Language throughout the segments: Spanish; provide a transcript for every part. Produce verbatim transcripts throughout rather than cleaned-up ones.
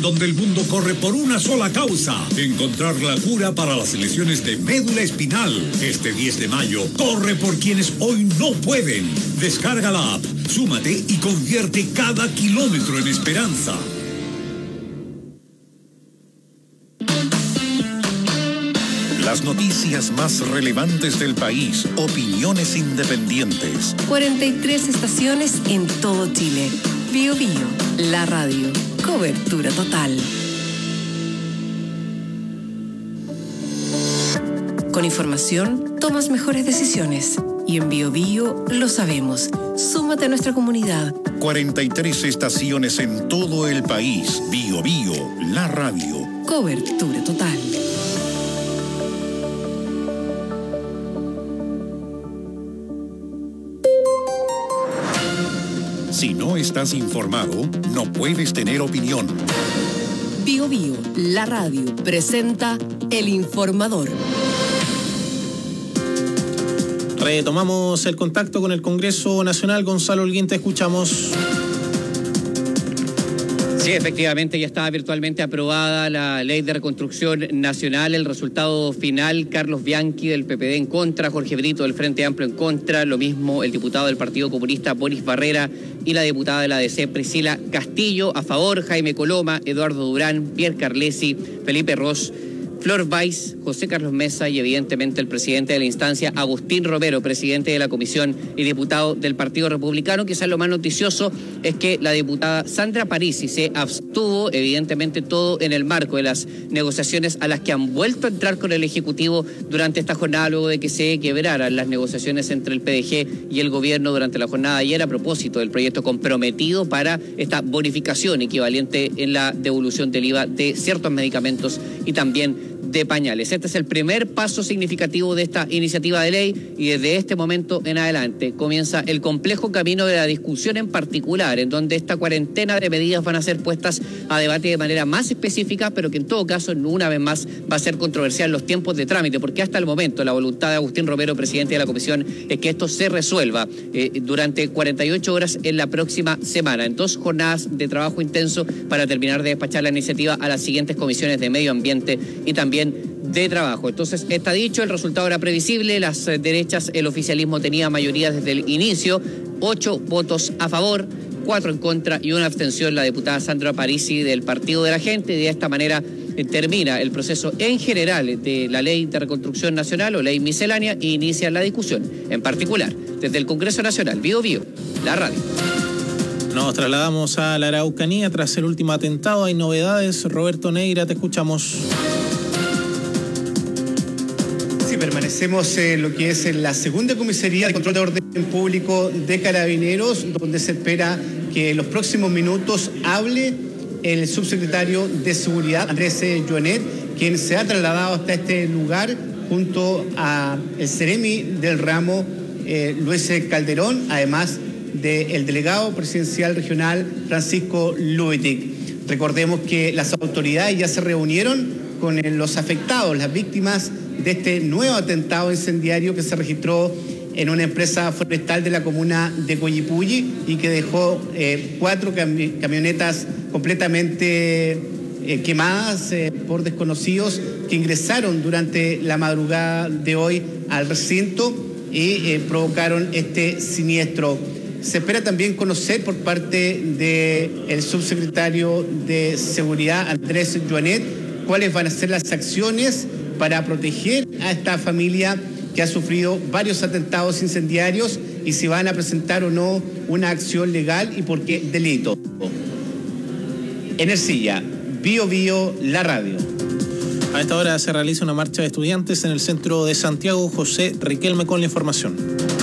donde el mundo corre por una sola causa: encontrar la cura para las lesiones de médula espinal. Este diez de mayo, corre por quienes hoy no pueden. Descarga la app, súmate y convierte cada kilómetro en esperanza. Las noticias más relevantes del país, opiniones independientes. cuarenta y tres estaciones en todo Chile. Bio Bio, la radio. Cobertura total. Con información, tomas mejores decisiones. Y en Bio Bio lo sabemos. Súmate a nuestra comunidad. cuarenta y tres estaciones en todo el país. Bio Bio, la radio. Cobertura total. Si no estás informado, no puedes tener opinión. Bio Bio, la radio, presenta El Informador. Retomamos el contacto con el Congreso Nacional. Gonzalo Holguín, te escuchamos. Sí, efectivamente, ya estaba virtualmente aprobada la Ley de Reconstrucción Nacional. El resultado final: Carlos Bianchi del P P D en contra, Jorge Brito del Frente Amplio en contra, lo mismo el diputado del Partido Comunista Boris Barrera y la diputada de la A D C Priscila Castillo. A favor, Jaime Coloma, Eduardo Durán, Pierre Carlesi, Felipe Ros, Flor Weiss, José Carlos Mesa y evidentemente el presidente de la instancia, Agustín Romero, presidente de la comisión y diputado del Partido Republicano. Quizás lo más noticioso es que la diputada Sandra Parisi se abstuvo, evidentemente todo en el marco de las negociaciones a las que han vuelto a entrar con el Ejecutivo durante esta jornada, luego de que se quebraran las negociaciones entre el P D G y el gobierno durante la jornada de ayer a propósito del proyecto comprometido para esta bonificación equivalente en la devolución del I V A de ciertos medicamentos y también de pañales. Este es el primer paso significativo de esta iniciativa de ley y desde este momento en adelante comienza el complejo camino de la discusión en particular, en donde esta cuarentena de medidas van a ser puestas a debate de manera más específica, pero que en todo caso, una vez más, va a ser controversial los tiempos de trámite, porque hasta el momento la voluntad de Agustín Romero, presidente de la comisión, es que esto se resuelva eh, durante cuarenta y ocho horas en la próxima semana, en dos jornadas de trabajo intenso para terminar de despachar la iniciativa a las siguientes comisiones de medio ambiente y también de trabajo. Entonces, está dicho, el resultado era previsible, las eh, derechas, el oficialismo tenía mayoría desde el inicio, ocho votos a favor, cuatro en contra y una abstención, la diputada Sandra Parisi del Partido de la Gente. De esta manera eh, termina el proceso en general de la Ley de Reconstrucción Nacional o Ley Miscelánea e inicia la discusión, en particular, desde el Congreso Nacional. Bio Bio, la radio. Nos trasladamos a la Araucanía tras el último atentado. Hay novedades. Roberto Neira, te escuchamos. Permanecemos en lo que es en la segunda comisaría de control de orden público de Carabineros, donde se espera que en los próximos minutos hable el subsecretario de Seguridad, Andrés Joanet, quien se ha trasladado hasta este lugar junto a el Seremi del ramo, eh, Luis Calderón, además del delegado presidencial regional, Francisco Luetic. Recordemos que las autoridades ya se reunieron con los afectados, las víctimas de este nuevo atentado incendiario que se registró en una empresa forestal de la comuna de Coyipulli y que dejó eh, cuatro cami- camionetas completamente eh, quemadas eh, por desconocidos que ingresaron durante la madrugada de hoy al recinto y eh, provocaron este siniestro. Se espera también conocer por parte del subsecretario de Seguridad, Andrés Joanet, cuáles van a ser las acciones para proteger a esta familia que ha sufrido varios atentados incendiarios y si van a presentar o no una acción legal y por qué delito. En Ercilla, Bio Bio, la radio. A esta hora se realiza una marcha de estudiantes en el centro de Santiago. José Riquelme con la información.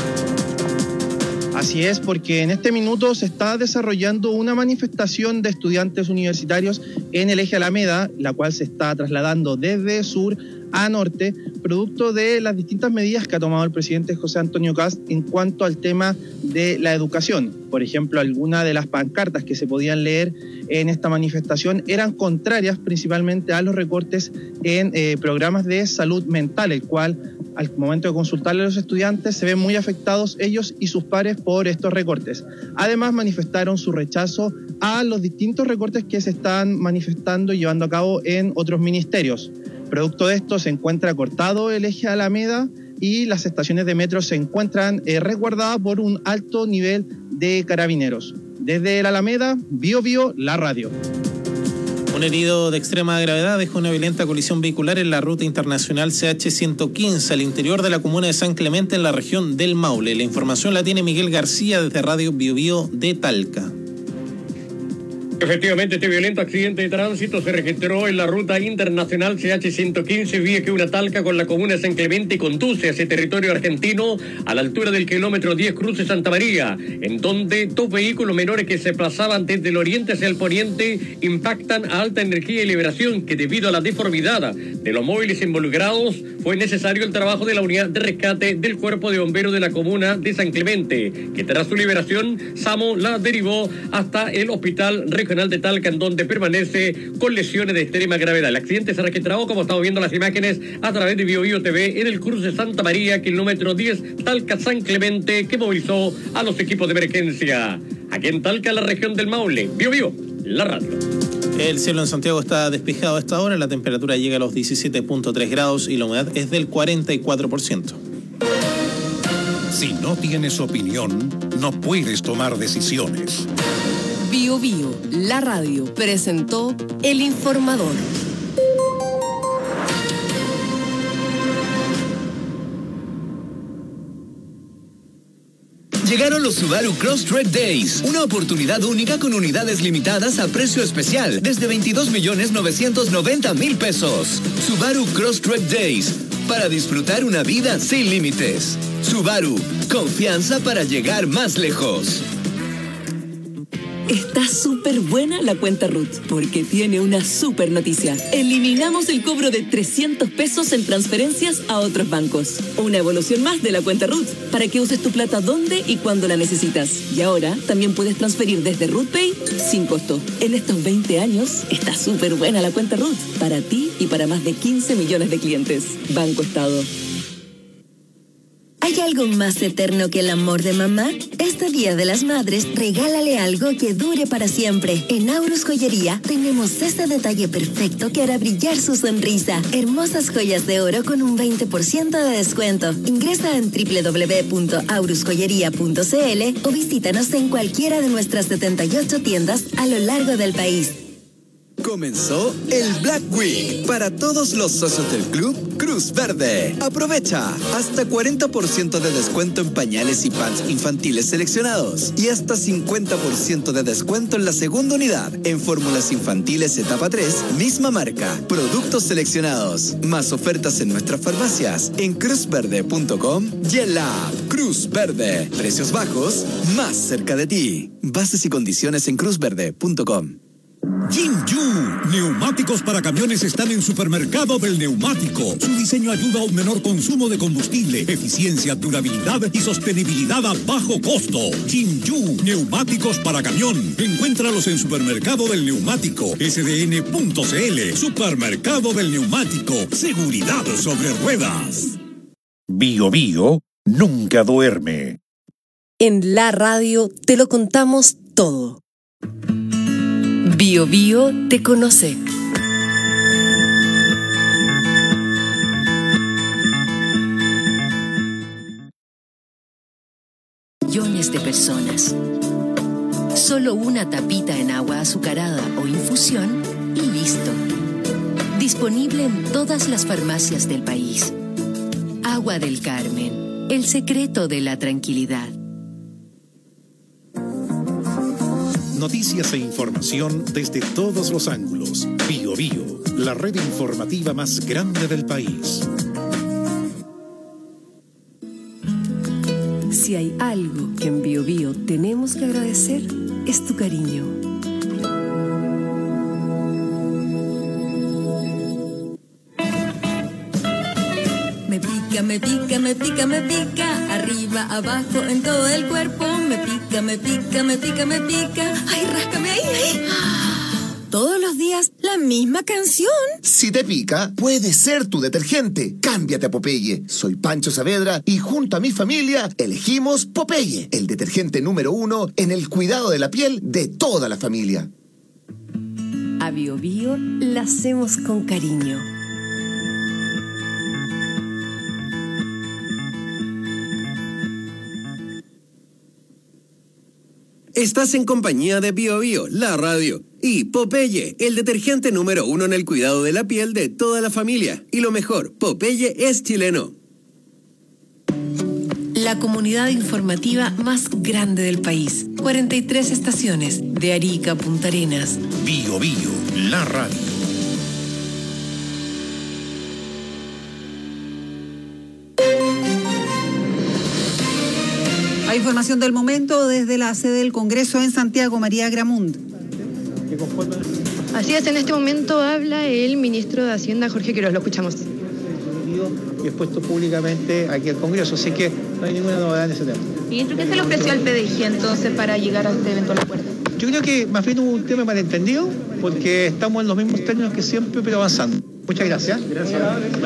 Así es, porque en este minuto se está desarrollando una manifestación de estudiantes universitarios en el eje Alameda, la cual se está trasladando desde sur a norte, producto de las distintas medidas que ha tomado el presidente José Antonio Kast en cuanto al tema de la educación. Por ejemplo, algunas de las pancartas que se podían leer en esta manifestación eran contrarias principalmente a los recortes en eh, programas de salud mental, el cual al momento de consultarle a los estudiantes, se ven muy afectados ellos y sus pares por estos recortes. Además, manifestaron su rechazo a los distintos recortes que se están manifestando y llevando a cabo en otros ministerios. Producto de esto, se encuentra cortado el eje Alameda y las estaciones de metro se encuentran eh, resguardadas por un alto nivel de carabineros. Desde la Alameda, Bio Bio, la radio. Un herido de extrema gravedad dejó una violenta colisión vehicular en la ruta internacional C H ciento quince al interior de la comuna de San Clemente en la región del Maule. La información la tiene Miguel García desde Radio Bio Bio de Talca. Efectivamente, este violento accidente de tránsito se registró en la ruta internacional C H ciento quince, vía que una Talca con la comuna de San Clemente y conduce hacia territorio argentino a la altura del kilómetro diez cruce Santa María, en donde dos vehículos menores que se desplazaban desde el oriente hacia el poniente impactan a alta energía y liberación, que debido a la deformidad de los móviles involucrados fue necesario el trabajo de la unidad de rescate del cuerpo de bomberos de la comuna de San Clemente, que tras su liberación SAMU la derivó hasta el hospital regional de Talca, en donde permanece con lesiones de extrema gravedad. El accidente se registró, como estamos viendo las imágenes a través de Bio Bio T V, en el cruce Santa María, kilómetro diez, Talca San Clemente, que movilizó a los equipos de emergencia. Aquí en Talca, la región del Maule. Bio Bio, la radio. El cielo en Santiago está despejado a esta hora, la temperatura llega a los diecisiete punto tres grados y la humedad es del cuarenta y cuatro por ciento. Si no tienes opinión, no puedes tomar decisiones. Bio Bio, la radio, presentó El Informador. Llegaron los Subaru Crosstrek Days, una oportunidad única con unidades limitadas a precio especial desde veintidós millones novecientos noventa mil pesos. Subaru Crosstrek Days, para disfrutar una vida sin límites. Subaru, confianza para llegar más lejos. Está súper buena la cuenta R U T, porque tiene una súper noticia. Eliminamos el cobro de trescientos pesos en transferencias a otros bancos. Una evolución más de la cuenta R U T, para que uses tu plata donde y cuando la necesitas. Y ahora también puedes transferir desde R U T Pay sin costo. En estos veinte años está súper buena la cuenta R U T, para ti y para más de quince millones de clientes. Banco Estado. ¿Hay algo más eterno que el amor de mamá? Este Día de las Madres, regálale algo que dure para siempre. En Aurus Joyería tenemos ese detalle perfecto que hará brillar su sonrisa. Hermosas joyas de oro con un veinte por ciento de descuento. Ingresa en doble u doble u doble u punto aurus joyería punto c l o visítanos en cualquiera de nuestras setenta y ocho tiendas a lo largo del país. Comenzó el Black Week para todos los socios del club Cruz Verde. Aprovecha hasta cuarenta por ciento de descuento en pañales y pants infantiles seleccionados y hasta cincuenta por ciento de descuento en la segunda unidad en fórmulas infantiles etapa tres, misma marca, productos seleccionados. Más ofertas en nuestras farmacias en cruz verde punto com y en la app Cruz Verde. Precios bajos, más cerca de ti. Bases y condiciones en cruz verde punto com. Jinju, neumáticos para camiones están en Supermercado del Neumático. Su diseño ayuda a un menor consumo de combustible, eficiencia, durabilidad y sostenibilidad a bajo costo. Jinju, neumáticos para camión. Encuéntralos en Supermercado del Neumático, s d n punto c l. Supermercado del Neumático, seguridad sobre ruedas. Bio Bio nunca duerme. En la radio te lo contamos todo. Bio Bio te conoce. Millones de personas. Solo una tapita en agua azucarada o infusión y listo. Disponible en todas las farmacias del país. Agua del Carmen, el secreto de la tranquilidad. Noticias e información desde todos los ángulos. Bio Bio, la red informativa más grande del país. Si hay algo que en Bio Bio tenemos que agradecer, es tu cariño. Me pica, me pica, me pica, me pica, arriba, abajo, en todo el cuerpo. Me pica, me pica, me pica, me pica. Ay, ráscame ahí, ahí. Todos los días, la misma canción. Si te pica, puede ser tu detergente. Cámbiate a Popeye. Soy Pancho Saavedra y junto a mi familia elegimos Popeye, el detergente número uno en el cuidado de la piel de toda la familia. A Bio Bio la hacemos con cariño. Estás en compañía de Bio Bio, la radio, y Popeye, el detergente número uno en el cuidado de la piel de toda la familia. Y lo mejor, Popeye es chileno. La comunidad informativa más grande del país. cuarenta y tres estaciones, de Arica a Punta Arenas. Bio Bio, la radio. Hay información del momento desde la sede del Congreso en Santiago, María Gramund. Así es, en este momento habla el ministro de Hacienda, Jorge Quiroz, lo escuchamos. Y expuesto públicamente aquí al Congreso, así que no hay ninguna novedad en ese tema. Ministro, ¿qué se le ofreció al P D G entonces para llegar a este eventual acuerdo? Yo creo que más bien hubo un tema malentendido, porque estamos en los mismos términos que siempre, pero avanzando. Muchas gracias. Gracias.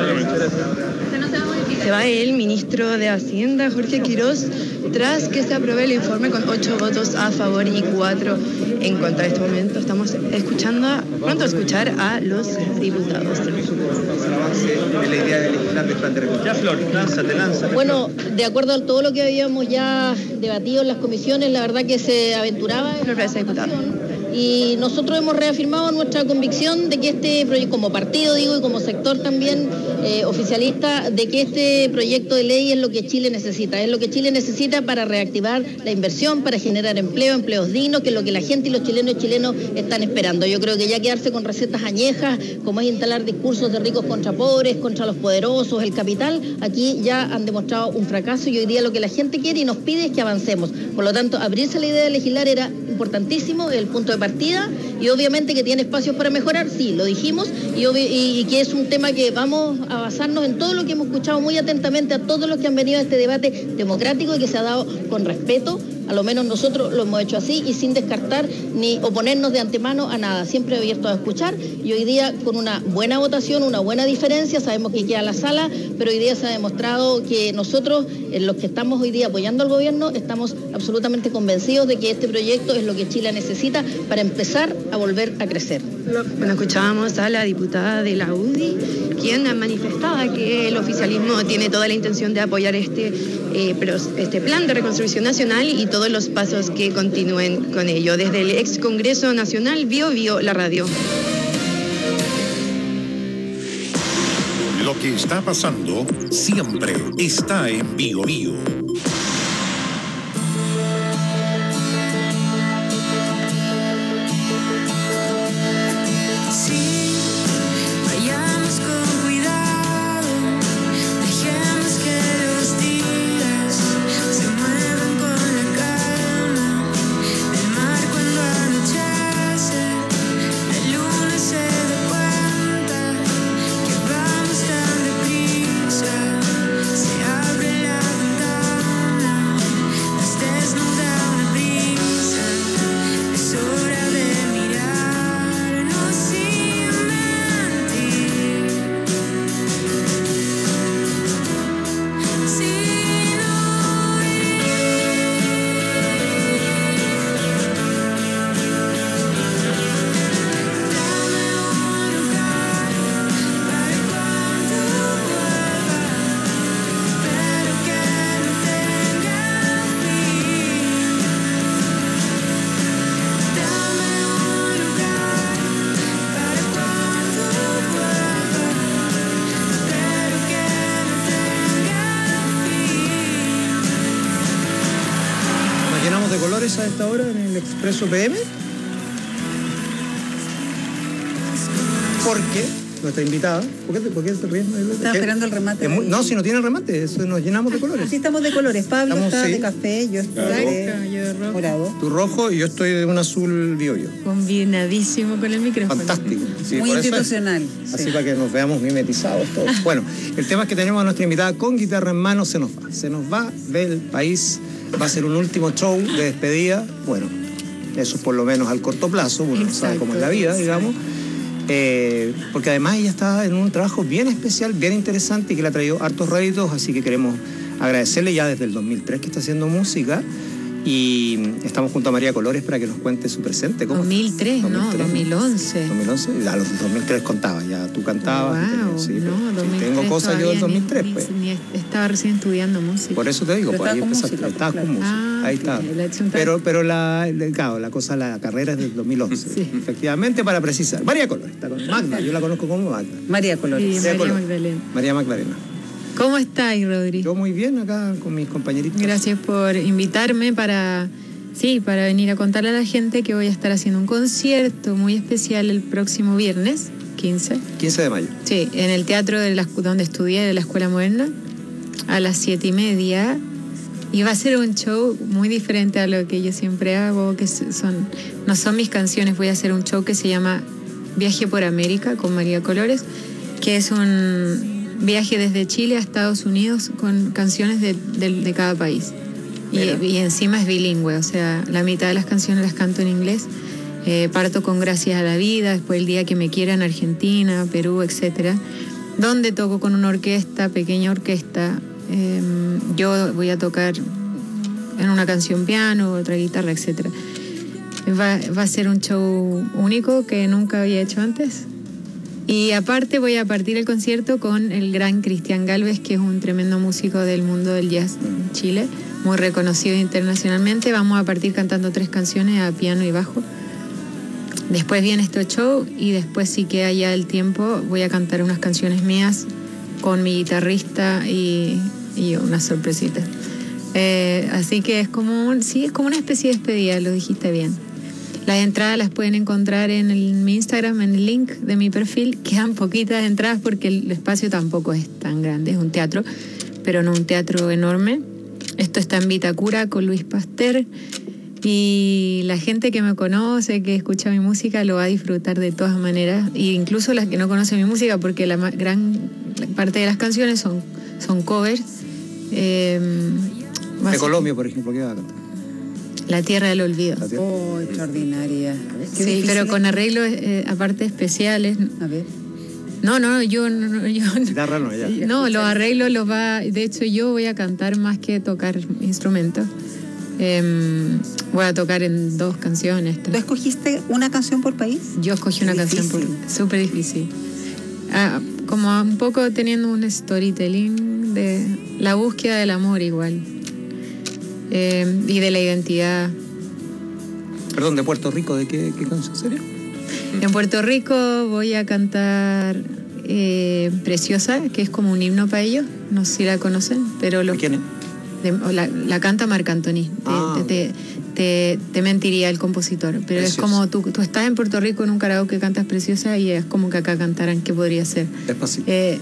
Se va el ministro de Hacienda, Jorge Quiroz, tras que se apruebe el informe con ocho votos a favor y cuatro en contra. En este momento estamos escuchando, pronto a escuchar a los diputados. Es la idea de legislar de plan de recursos. Ya, Flor, lánzate, lánzate. Bueno, de acuerdo a todo lo que habíamos ya debatido en las comisiones, la verdad que se aventuraba en la discusión. Y nosotros hemos reafirmado nuestra convicción de que este proyecto, como partido digo, y como sector también eh, oficialista, de que este proyecto de ley es lo que Chile necesita, es lo que Chile necesita para reactivar la inversión, para generar empleo, empleos dignos, que es lo que la gente y los chilenos y chilenos están esperando. Yo creo que ya quedarse con recetas añejas, como es instalar discursos de ricos contra pobres, contra los poderosos, el capital, aquí ya han demostrado un fracaso y hoy día lo que la gente quiere y nos pide es que avancemos. Por lo tanto, abrirse a la idea de legislar era importantísimo, el punto de partida, y obviamente que tiene espacios para mejorar, sí, lo dijimos, y, y, y que es un tema que vamos a basarnos en todo lo que hemos escuchado muy atentamente a todos los que han venido a este debate democrático y que se ha dado con respeto. A lo menos nosotros lo hemos hecho así y sin descartar ni oponernos de antemano a nada, siempre abiertos a escuchar, y hoy día con una buena votación, una buena diferencia, sabemos que queda la sala, pero hoy día se ha demostrado que nosotros, en los que estamos hoy día apoyando al gobierno, estamos absolutamente convencidos de que este proyecto es lo que Chile necesita para empezar a volver a crecer. Bueno, escuchábamos a la diputada de la U D I, quien manifestaba que el oficialismo tiene toda la intención de apoyar este, eh, este plan de reconstrucción nacional y todos los pasos que continúen con ello. Desde el ex Congreso Nacional, Bio Bio, la radio. Lo que está pasando siempre está en Bio Bio. A esta hora en el Expreso P M, porque nuestra invitada, ¿por qué, por qué te ríes? Estaba esperando el remate. Muy, no, si no tiene remate, eso nos llenamos de colores. Así estamos de colores. Pablo estamos, está sí. de café, yo estoy claro. de, yo de rojo. morado. Tu rojo y yo estoy de un azul biollo. Combinadísimo con el micrófono. Fantástico. Sí, muy institucional. Es, así sí. para que nos veamos mimetizados todos. Bueno, el tema es que tenemos a nuestra invitada con guitarra en mano, se nos va. Se nos va del país, va a ser un último show de despedida. Bueno, eso por lo menos al corto plazo, uno no sabe cómo es la vida, digamos. Eh, porque además ella está en un trabajo bien especial, bien interesante y que le ha traído hartos réditos, así que queremos agradecerle ya desde el dos mil tres que está haciendo música. Y estamos junto a María Colores para que nos cuente su presente. ¿Cómo? dos mil tres, dos mil tres, no, dos mil once. dos mil once, a los dos mil tres contaba, ya tú cantabas. Wow, sí, no, pues, dos mil tres tengo cosas yo del dos mil tres, ni, pues. Ni, ni estaba recién estudiando música. Por eso te digo, Pero pues ahí estaba con empezaste, música, estabas claro. con música. Ah, ahí ok, está. la acción Pero, está- pero la, claro, la cosa, la carrera es del dos mil once. Sí. Efectivamente, para precisar. María Colores está con Magda, yo la conozco como Magda. María Colores. Sí, María Colores. Magdalena. María Magdalena. ¿Cómo estáis, Rodri? Yo muy bien acá con mis compañeritos. Gracias por invitarme para, sí, para venir a contarle a la gente que voy a estar haciendo un concierto muy especial el próximo viernes, quince. quince de mayo. Sí, en el teatro de la, donde estudié, de la Escuela Moderna, a las siete y media. Y va a ser un show muy diferente a lo que yo siempre hago, que son, no son mis canciones. Voy a hacer un show que se llama Viaje por América con María Colores, que es un viaje desde Chile a Estados Unidos con canciones de, de, de cada país. Y, y encima es bilingüe, o sea, la mitad de las canciones las canto en inglés. Eh, parto con Gracias a la Vida, después El Día que me quiera en Argentina, Perú, etcétera, donde toco con una orquesta, pequeña orquesta. Eh, yo voy a tocar en una canción piano, otra guitarra, etcétera. Va, va a ser un show único que nunca había hecho antes. Y aparte voy a partir el concierto con el gran Cristian Galvez, que es un tremendo músico del mundo del jazz en Chile, muy reconocido internacionalmente. Vamos a partir cantando tres canciones a piano y bajo. Después viene este show y después, si queda ya el tiempo, voy a cantar unas canciones mías con mi guitarrista y, y una sorpresita. Eh, así que es como, un, sí, es como una especie de despedida, lo dijiste bien. Las entradas las pueden encontrar en el, mi Instagram, en el link de mi perfil. Quedan poquitas entradas porque el espacio tampoco es tan grande, es un teatro, pero no un teatro enorme. Esto está en Vitacura con Luis Pasteur y la gente que me conoce, que escucha mi música, lo va a disfrutar de todas maneras, e incluso las que no conocen mi música, porque la ma- gran parte de las canciones son, son covers. Eh, De Colombia, por ejemplo, ¿qué va a cantar? La Tierra del Olvido. Oh, extraordinaria. Qué Sí, difícil pero es. con arreglos eh, aparte especiales. A ver. No, no, yo no, yo Guitarra no, ya. no, los arreglos los va, de hecho yo voy a cantar más que tocar instrumentos. Eh, voy a tocar en dos canciones. ¿Tú escogiste una canción por país? Yo escogí una canción por, súper difícil. Ah, como un poco teniendo un storytelling de la búsqueda del amor igual. Eh, y de la identidad. Perdón, de Puerto Rico, ¿de qué, qué canción sería? En Puerto Rico voy a cantar eh, Preciosa, que es como un himno para ellos. No sé si la conocen, pero los, ¿quién es? De, la, la canta Marc Anthony. Ah. Te, te, te, te mentiría el compositor. Pero Preciosa. es como tú, tú estás en Puerto Rico en un karaoke, cantas Preciosa y es como que acá cantaran. ¿Qué podría ser? Despacito. Eh,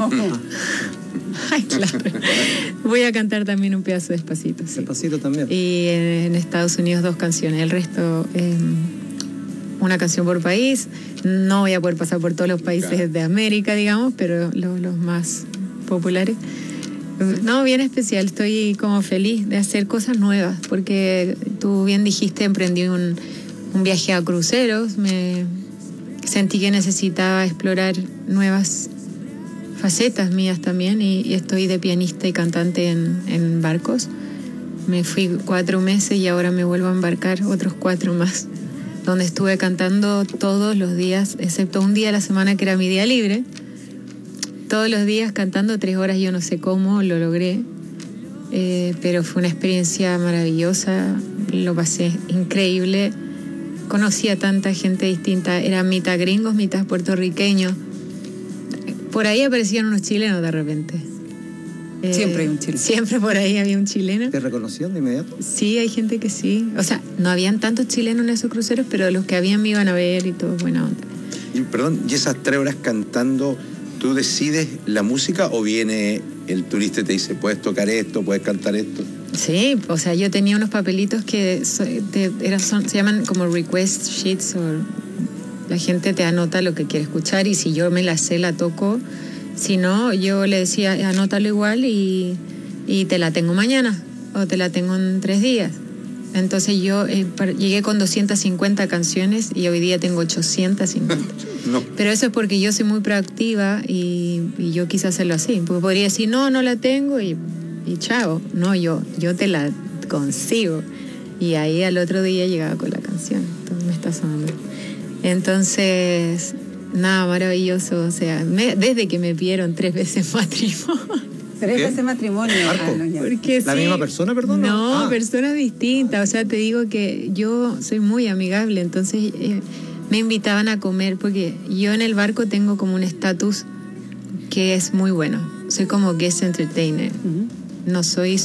Ay, claro. Voy a cantar también un pedazo de Despacito. Sí. Despacito también. Y en, en Estados Unidos dos canciones. El resto, eh, una canción por país. No voy a poder pasar por todos los países claro. de América, digamos, pero lo, los más populares. No, bien especial. Estoy como feliz de hacer cosas nuevas, porque tú bien dijiste, emprendí un, un viaje a cruceros. Me sentí que necesitaba explorar nuevas facetas mías también, y, y estoy de pianista y cantante en, en barcos. Me fui cuatro meses y ahora me vuelvo a embarcar otros cuatro más, donde estuve cantando todos los días, excepto un día a la semana que era mi día libre. Todos los días cantando tres horas, yo no sé cómo lo logré, eh, pero fue una experiencia maravillosa, lo pasé increíble. Conocí a tanta gente distinta, eran mitad gringos, mitad puertorriqueños. Por ahí aparecían unos chilenos de repente. Eh, Siempre hay un chileno. Siempre por ahí había un chileno. ¿Te reconocían de inmediato? Sí, hay gente que sí. O sea, no habían tantos chilenos en esos cruceros, pero los que habían me iban a ver y todo, buena onda. Y perdón, ¿y esas tres horas cantando, tú decides la música o viene el turista y te dice, puedes tocar esto, puedes cantar esto? Sí, o sea, yo tenía unos papelitos que so, te, eran, son, se llaman como request sheets, o la gente te anota lo que quiere escuchar, y si yo me la sé, la toco. Si no, yo le decía, anótalo igual y, y te la tengo mañana o te la tengo en tres días. Entonces yo eh, par- llegué con doscientas cincuenta canciones y hoy día tengo ochocientas cincuenta. No. Pero eso es porque yo soy muy proactiva y, y yo quise hacerlo así. Porque podría decir, no, no la tengo y, y chao. No, yo, yo te la consigo. Y ahí al otro día llegaba con la canción. Entonces me está sonando. Entonces, nada, maravilloso. O sea, me- desde que me pidieron tres veces matrimonio. Tres ¿Qué? veces matrimonio. Marco. Ah, no, ya. Porque ¿La sí. misma persona, perdón? No, Ah. personas distintas. O sea, te digo que yo soy muy amigable, entonces eh, me invitaban a comer porque yo en el barco tengo como un estatus que es muy bueno. Soy como guest entertainer. No soy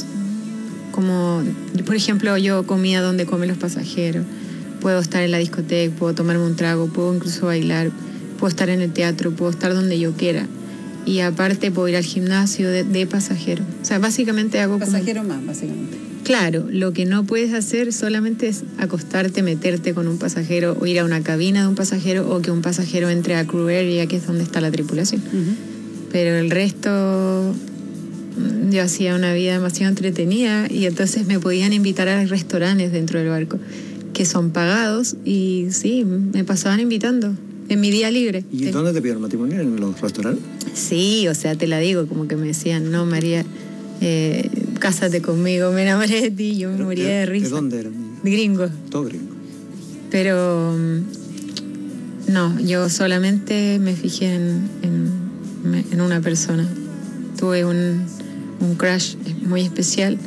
como, por ejemplo, yo comía donde comen los pasajeros. Puedo estar en la discoteca, puedo tomarme un trago, puedo incluso bailar, puedo estar en el teatro, puedo estar donde yo quiera. Y aparte puedo ir al gimnasio de, de pasajero. O sea, básicamente hago como... Pasajero más, básicamente. Claro, lo que no puedes hacer solamente es acostarte, meterte con un pasajero o ir a una cabina de un pasajero o que un pasajero entre a crew area, que es donde está la tripulación. Pero el resto, mm, yo hacía una vida demasiado entretenida y entonces me podían invitar a restaurantes dentro del barco que son pagados y sí, me pasaban invitando en mi día libre. ¿Y Te- dónde te pidieron matrimonio? ¿En los restaurantes? Sí, o sea, te la digo, como que me decían, no, María, eh, cásate conmigo, me enamoré de ti, yo me moría de risa. ¿De dónde eran? De gringo. Todo gringo. Pero mm, no, yo solamente me fijé en, en, en una persona. Tuve un, un crush muy especial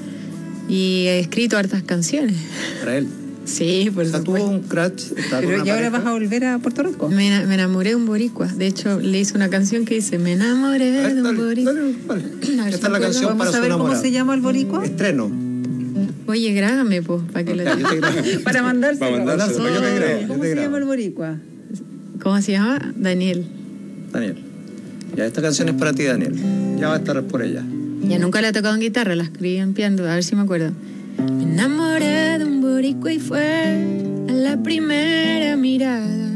y he escrito hartas canciones. Para él. Sí, por O sea, supuesto. tuvo un crush. estaba con Pero una ¿y ahora pareja. vas a volver a Puerto Rico? Me, ena- me enamoré de un boricua. De hecho, le hice una canción que dice, me enamoré de un boricua. A ver, Esta es la canción ¿Podemos para su saber cómo enamorado. se llama el boricua? Estreno. Oye, grábame, pues, para que lo Ya, yo te grabo. Para mandárselo. Para mandárselo, yo te grabo, yo ¿Cómo te se grabo. llama el boricua? ¿Cómo se llama? Daniel. Daniel. Ya, esta canción es para ti, Daniel. Ya va a estar por ella. Ya nunca la he tocado en guitarra, la escribí en piano, a ver si me acuerdo. Me enamoré de un boricua y fue a la primera mirada.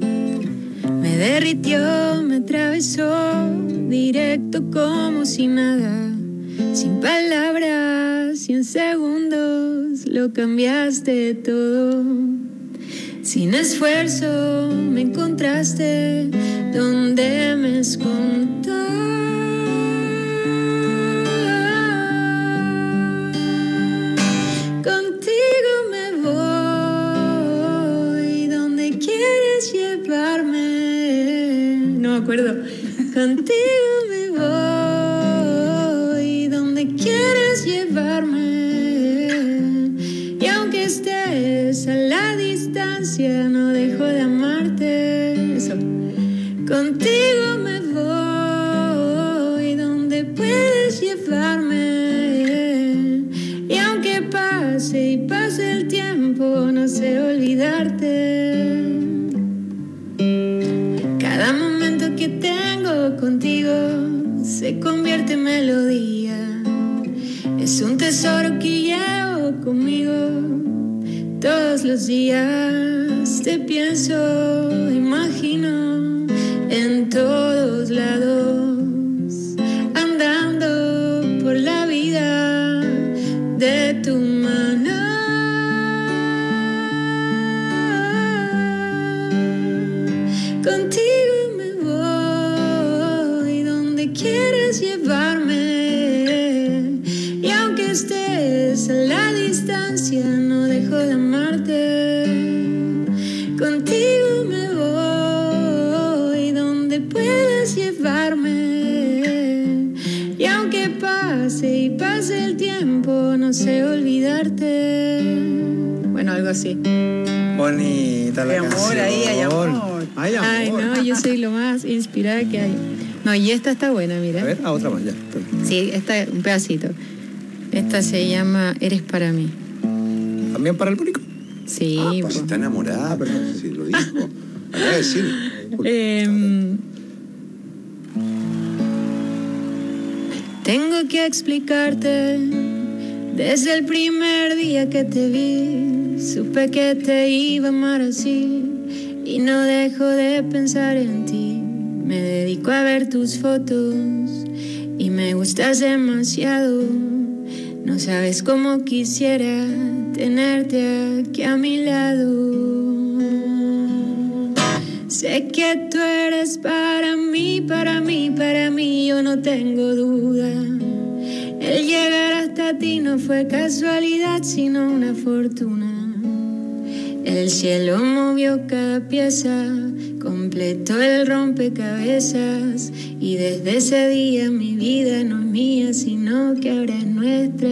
Me derritió, me atravesó, directo como si nada. Sin palabras, cien segundos, lo cambiaste todo. Sin esfuerzo, me encontraste donde me escontó. Contigo me voy, donde quieres llevarme. No me acuerdo. Contigo me voy, donde quieres llevarme. Y aunque estés a la distancia, no dejo de amarte. Eso. Contigo me voy, donde puedes llevarme. Y aunque pase y pase el tiempo, no sé olvidarte. Cada momento que tengo contigo se convierte en melodía. Es un tesoro que llevo conmigo todos los días. Te pienso, imagino en todos lados, andando por la vida de tu mano. Contigo me voy, donde quieres llevarme. Y aunque estés a la distancia, no dejo de amarte. Contigo me voy, donde puedas llevarme. Y aunque pase y pase el tiempo, no sé olvidarte. Bueno, algo así. Bonita la Hay amor canción. ahí, hay amor. Hay amor. Ay, no, yo soy lo más inspirada que hay. No, y esta está buena, mira. A ver, ah, otra más, ya. Sí, esta, un pedacito. Esta se llama Eres para mí. ¿También para el público? Sí. Ah, po. pues está enamorada, pero si lo dijo. Acaba de decir. Em, tengo que explicarte. Desde el primer día que te vi, supe que te iba a amar así. Y no dejo de pensar en ti. Me dedico a ver tus fotos y me gustas demasiado. No sabes cómo quisiera tenerte aquí a mi lado. Sé que tú eres para mí, para mí, para mí, yo no tengo duda. El llegar hasta ti no fue casualidad, sino una fortuna. El cielo movió cada pieza, completó el rompecabezas, y desde ese día mi vida no es mía, sino que ahora es nuestra.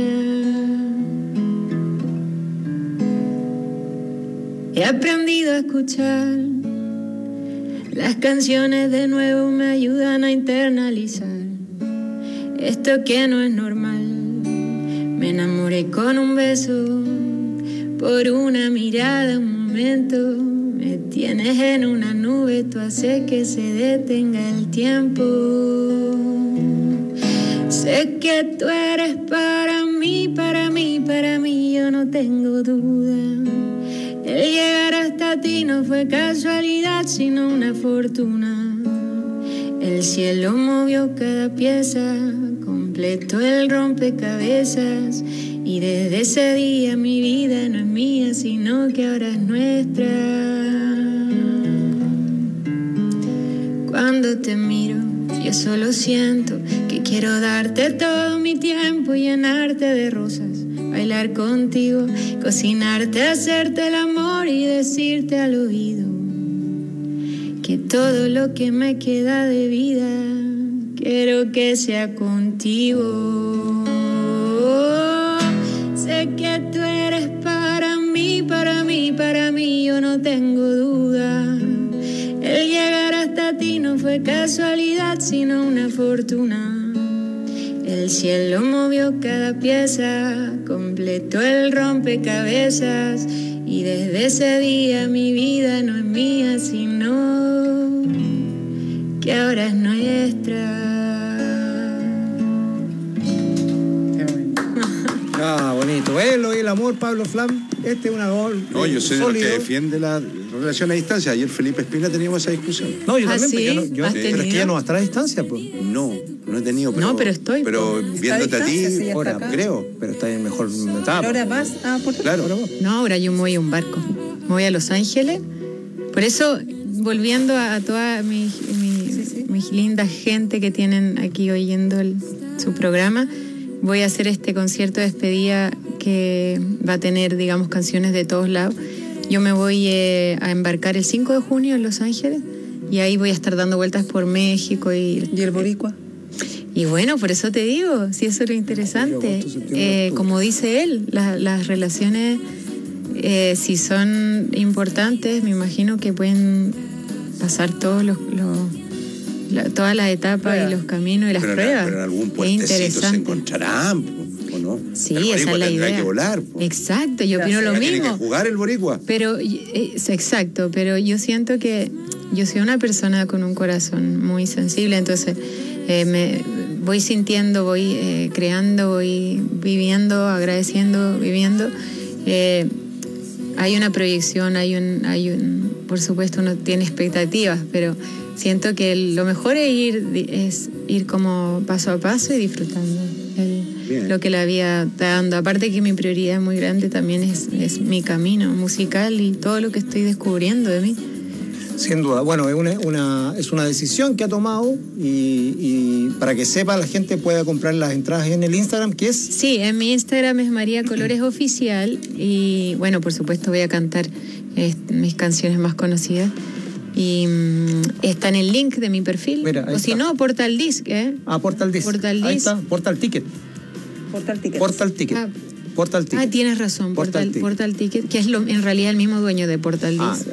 He aprendido a escuchar las canciones de nuevo, me ayudan a internalizar esto que no es normal. Me enamoré con un beso, por una mirada, un momento. Me tienes en una nube, tú haces que se detenga el tiempo. Sé que tú eres para mí, para mí, para mí, yo no tengo duda. El llegar hasta ti no fue casualidad, sino una fortuna. El cielo movió cada pieza, completó el rompecabezas, y desde ese día mi vida no es mía, sino que ahora es nuestra. Cuando te miro, yo solo siento que quiero darte todo mi tiempo, llenarte de rosas, bailar contigo, cocinarte, hacerte el amor y decirte al oído que todo lo que me queda de vida quiero que sea contigo. Sé que tú eres para mí, para mí, para mí, yo no tengo duda. El llegar hasta ti no fue casualidad, sino una fortuna. El cielo movió cada pieza, completó el rompecabezas, y desde ese día mi vida no es mía, sino que ahora es nuestra. Ah, bonito. Velo y el amor, Pablo Flam. Este es una gol. No, yo soy de los que sólido. defiende la relación a distancia. Ayer Felipe Espina teníamos esa discusión. No, yo ¿Ah, también, sí? porque yo, yo- ¿Has pero es que tenido? ya no va a estar a distancia, pues. No, no he tenido. Pero, No, pero estoy, Pero pues. viéndote a ti, distancia, si ya está ahora, acá. creo. Pero está en mejor etapa. Ahora vas a Puerto Claro. No, ahora yo me voy a un barco. Me voy a Los Ángeles. Por eso, volviendo a, a toda mi, mi, mi linda gente que tienen aquí oyendo el- su programa, voy a hacer este concierto de despedida que va a tener, digamos, canciones de todos lados. Yo me voy eh, a embarcar el cinco de junio en Los Ángeles, y ahí voy a estar dando vueltas por México. ¿Y, ¿Y el boricua? Y bueno, por eso te digo, si eso es lo interesante. Eh, como dice él, la- las relaciones, eh, si son importantes, me imagino que pueden pasar todos los, los- la- todas las etapas y los caminos y las pero, en- pruebas. pero en algún Es puertecito se interesante. encontrarán, po, ¿o no? Sí, el esa boricua es la tendrá idea. que volar. po. Exacto, yo opino lo Ahora tiene mismo. que jugar el boricua. Pero, eh, es exacto, pero yo siento que yo soy una persona con un corazón muy sensible, entonces eh, me voy sintiendo, voy eh, creando, voy viviendo, agradeciendo, viviendo. Eh, hay una proyección, hay un, hay un, por supuesto uno tiene expectativas, pero siento que lo mejor es ir, es ir como paso a paso y disfrutando el- lo que la vida está dando. Aparte que mi prioridad muy grande también es, es mi camino musical y todo lo que estoy descubriendo de mí. Sin duda. Bueno, es una, una- es una decisión que ha tomado y, y para que sepa la gente pueda comprar las entradas en el Instagram, que es... Sí, en mi Instagram es María Colores Oficial y bueno, por supuesto voy a cantar eh, mis canciones más conocidas. Y mm, está en el link de mi perfil. Mira, ahí o si está. no, Portal Disc, ¿eh? Ah, Portal Disc. Portal Ahí Disc. está, Portal Ticket. Portal Ticket. Portal Ticket. Ah, Portal Ticket. Ah, tienes razón, Portal Portal, Ticket. Portal Ticket, que es lo, en realidad el mismo dueño de Portal Ah, Disc. ya.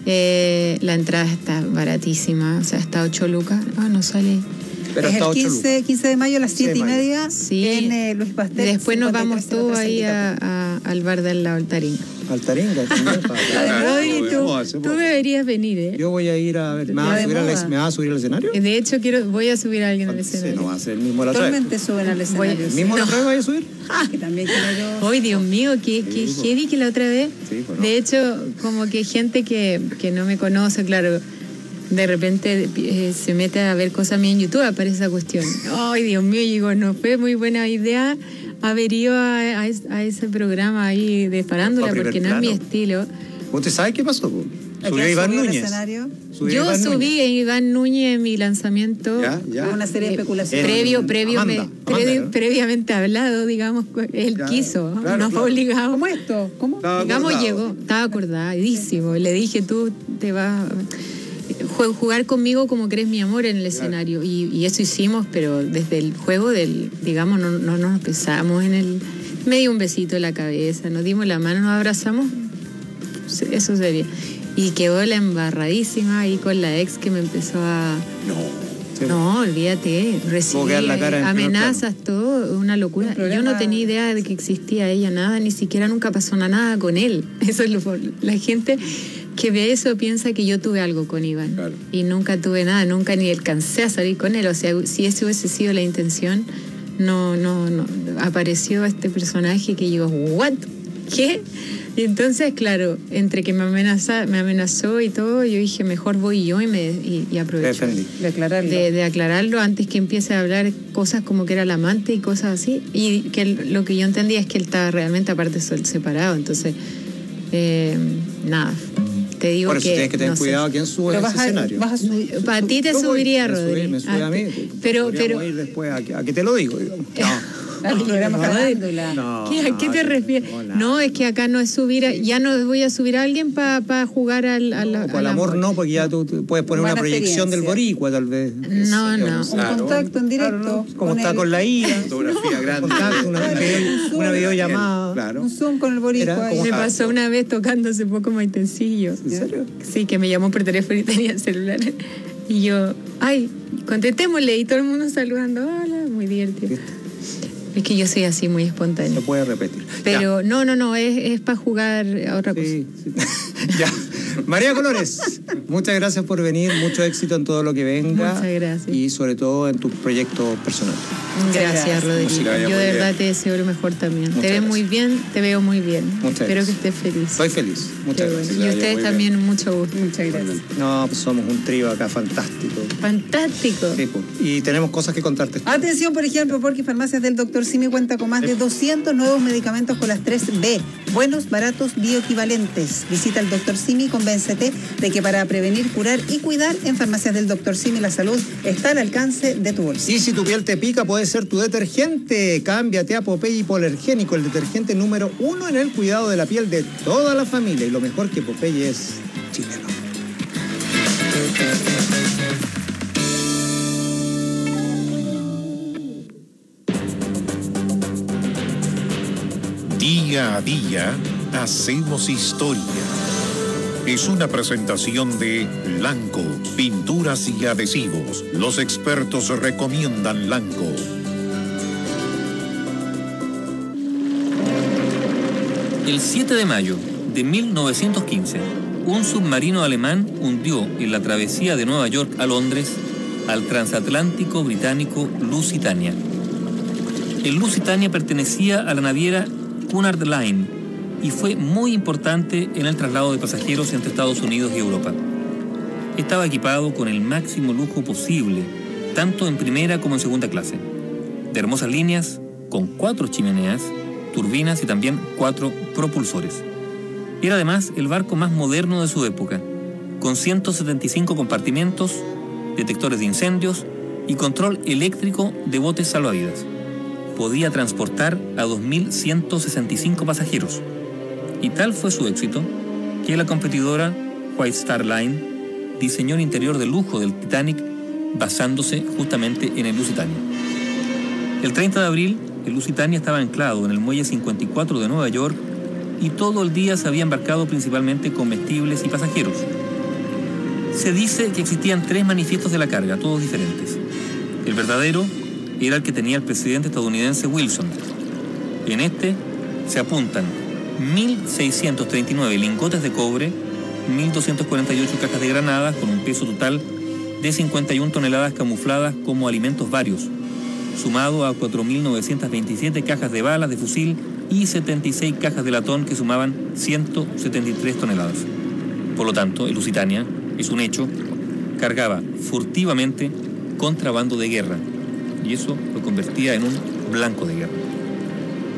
Eh, la entrada está baratísima, o sea, está ocho lucas. Ah, no sale. Pero es está el ocho quince, quince de mayo a las siete y mayo. media Sí. en eh, Luis Y Pastel. después nos vamos cincuenta y tres todos cero tres ahí a, Sandita. a- al bar del lado, Altarín. Altaringa también. para- Rodri, lo tú, vemos hace tú poco. deberías venir, ¿eh? Yo voy a ir a ver. ¿Me vas a de subir al, moda. ¿me vas a subir al escenario? De hecho, quiero, voy a subir a alguien al Sí, escenario. no va a ser el mismo la otra vez. Actualmente suben al escenario. ¿El mismo la otra vez vaya a subir? Que también quiero. Ay, Dios mío, qué, qué Sí, po. heavy que la otra vez. Sí, pues no. De hecho, como que gente que, que no me conoce, claro, de repente eh, se mete a ver cosas mías en YouTube, aparece esa cuestión. Ay, Dios mío, digo, no fue muy buena idea haber ido a, a, es- a ese programa ahí de farándula, A primer porque no es mi plano. estilo. ¿Usted sabe qué pasó? po? ¿A Subió quién Iván subió al Núñez. escenario? Subió Yo Iván subí Núñez. a Iván Núñez en mi lanzamiento. Ya, ya. Una serie de especulaciones. Previo, previo, Amanda, me- Amanda, previ- ¿no? previamente hablado, digamos, él Ya, quiso, claro, no fue claro. obligado. ¿Cómo esto? ¿Cómo? Estaba Digamos, acordado. llegó, estaba acordadísimo. Le dije, tú te vas a jue- jugar conmigo como crees mi amor en el escenario. Y, y eso hicimos, pero desde el juego del, digamos, no, no nos besamos en el... Me dio un besito en la cabeza, nos dimos la mano, nos abrazamos. Eso sería. Y quedó la embarradísima ahí con la ex que me empezó a... Sí. No, olvídate, recibí Tuvo que dar la cara en primer amenazas, todo, una locura. Yo no tenía idea de que existía ella, nada, ni siquiera nunca pasó nada con él. Eso es lo la gente que ve eso piensa que yo tuve algo con Iván. Claro. Y nunca tuve nada, nunca ni alcancé a salir con él. O sea, si esa hubiese sido la intención, no, no, no. Apareció este personaje que yo, ¿what? ¿Qué? Y entonces, claro, entre que me amenaza, me amenazó y todo, yo dije, mejor voy yo y me y, y aprovecho Defendí. De aclararlo. de, de aclararlo antes que empiece a hablar cosas como que era el amante y cosas así. Y que el- lo que yo entendía es que él estaba realmente aparte sol- separado. Entonces, eh, nada, te digo Por eso que... tienes que tener no sé. cuidado a quién sube a Pero ese vas a, escenario. vas a subir. Para ti te Yo voy, subiría, me sube- Rodri. me sube Ah, a mí. Pero, Podríamos pero... ir después a, que- a que te lo digo. digamos. No. Al programa No, farándula. No, ¿Qué- ¿A qué te no, refieres? no, No, es que acá no es subir, a- ya no voy a subir a alguien para jugar al, al, No, al para el amor no, porque ya tú, tú puedes poner Buena una proyección del experiencia. boricua, tal vez. No, no. Un Claro. contacto en directo. Claro, ¿no? Como con está el- con la I A. Fotografía grande. Contacto, una, video- una videollamada. Claro. Un Zoom con el Era boricua. ahí. como- Me pasó una vez tocando hace poco Maitencillo. ¿En serio? Sí, que me llamó por teléfono y tenía el celular. Y yo, ay, contestémosle. Y todo el mundo saludando. Hola, muy divertido. Es que yo soy así, muy Se espontánea. puede repetir. Pero no, no, no, es, es para jugar a otra cosa. Sí, sí. Ya. María Colores, muchas gracias por venir, mucho éxito en todo lo que venga. Muchas gracias. Y sobre todo en tus proyectos personales. Gracias, gracias. Rodrigo. Música vaya Yo muy de bien. verdad te deseo lo mejor también. Muchas te ves gracias. muy bien, te veo muy bien. Muchas Espero gracias. que estés feliz. Estoy feliz, muchas Qué gracias. bueno. Y vaya ustedes muy también, mucho gusto. Muchas gracias. No, pues somos un trío acá fantástico. Fantástico. Sí, pues. Y tenemos cosas que contarte. Atención, por ejemplo, porque Farmacias del Doctor Simi cuenta con más de doscientos nuevos medicamentos con las tres B. Buenos, baratos, bioequivalentes. Visita al Doctor Simi y convéncete de que para prevenir, curar y cuidar en Farmacias del Doctor Simi la salud está al alcance de tu bolsa. Y si tu piel te pica, puede ser tu detergente. Cámbiate a Popeye Hipoalergénico, el detergente número uno en el cuidado de la piel de toda la familia. Y lo mejor que Popeye es chileno. Día a día hacemos historia. Es una presentación de Lanco, pinturas y adhesivos. Los expertos recomiendan Lanco. El siete de mayo de mil novecientos quince, un submarino alemán hundió en la travesía de Nueva York a Londres al transatlántico británico Lusitania. El Lusitania pertenecía a la naviera Cunard Line y fue muy importante en el traslado de pasajeros entre Estados Unidos y Europa. Estaba equipado con el máximo lujo posible, tanto en primera como en segunda clase, de hermosas líneas, con cuatro chimeneas, turbinas y también cuatro propulsores. Era además el barco más moderno de su época, con ciento setenta y cinco compartimentos, detectores de incendios y control eléctrico de botes salvavidas. Podía transportar a dos mil ciento sesenta y cinco pasajeros. Y tal fue su éxito que la competidora White Star Line diseñó el interior de lujo del Titanic basándose justamente en el Lusitania. El treinta de abril, el Lusitania estaba anclado en el muelle cincuenta y cuatro de Nueva York y todo el día se había embarcado principalmente comestibles y pasajeros. Se dice que existían tres manifiestos de la carga, todos diferentes. El verdadero era el que tenía el presidente estadounidense Wilson. En este se apuntan mil seiscientos treinta y nueve lingotes de cobre, mil doscientas cuarenta y ocho cajas de granadas con un peso total de cincuenta y una toneladas camufladas como alimentos varios, sumado a cuatro mil novecientas veintisiete cajas de balas de fusil y setenta y seis cajas de latón que sumaban ciento setenta y tres toneladas. Por lo tanto, el Lusitania, es un hecho, cargaba furtivamente contrabando de guerra y eso lo convertía en un blanco de guerra.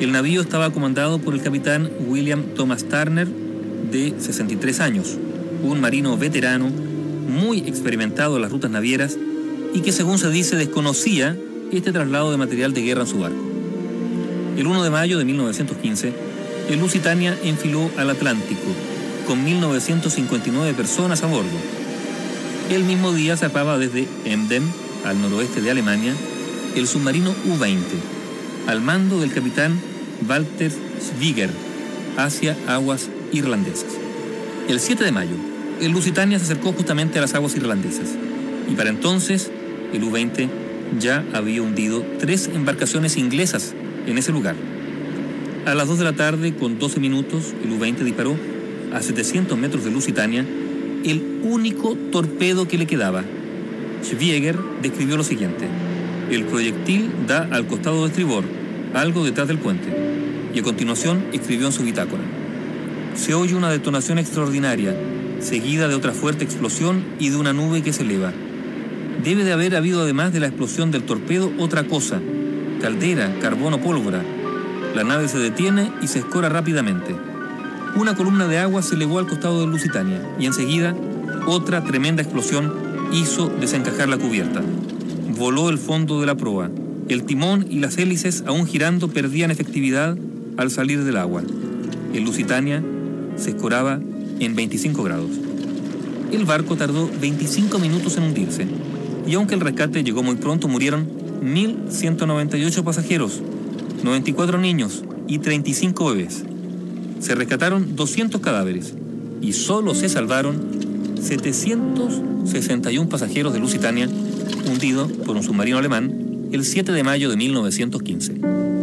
El navío estaba comandado por el capitán William Thomas Turner, de sesenta y tres años, un marino veterano, muy experimentado en las rutas navieras y que, según se dice, desconocía este traslado de material de guerra en su barco. El uno de mayo de mil novecientos quince, el Lusitania enfiló al Atlántico, con mil novecientas cincuenta y nueve personas a bordo. El mismo día zarpaba desde Emden, al noroeste de Alemania, el submarino U veinte, al mando del capitán Walter Schwieger, hacia aguas irlandesas. El siete de mayo, el Lusitania se acercó justamente a las aguas irlandesas, y para entonces el U veinte ya había hundido tres embarcaciones inglesas en ese lugar. A las dos de la tarde, con doce minutos, el U veinte disparó a setecientos metros de Lusitania el único torpedo que le quedaba. Schwieger describió lo siguiente: el proyectil da al costado de estribor, algo detrás del puente, y a continuación escribió en su bitácora: se oye una detonación extraordinaria, seguida de otra fuerte explosión y de una nube que se eleva. Debe de haber habido, además de la explosión del torpedo, otra cosa: caldera, carbón o pólvora. La nave se detiene y se escora rápidamente. Una columna de agua se elevó al costado del Lusitania y enseguida otra tremenda explosión hizo desencajar la cubierta. Voló el fondo de la proa. El timón y las hélices, aún girando, perdían efectividad al salir del agua. El Lusitania se escoraba en veinticinco grados. El barco tardó veinticinco minutos en hundirse, y aunque el rescate llegó muy pronto, murieron mil ciento noventa y ocho pasajeros, noventa y cuatro niños y treinta y cinco bebés. Se rescataron doscientos cadáveres y solo se salvaron setecientos sesenta y uno pasajeros de Lusitania, hundido por un submarino alemán el siete de mayo de mil novecientos quince.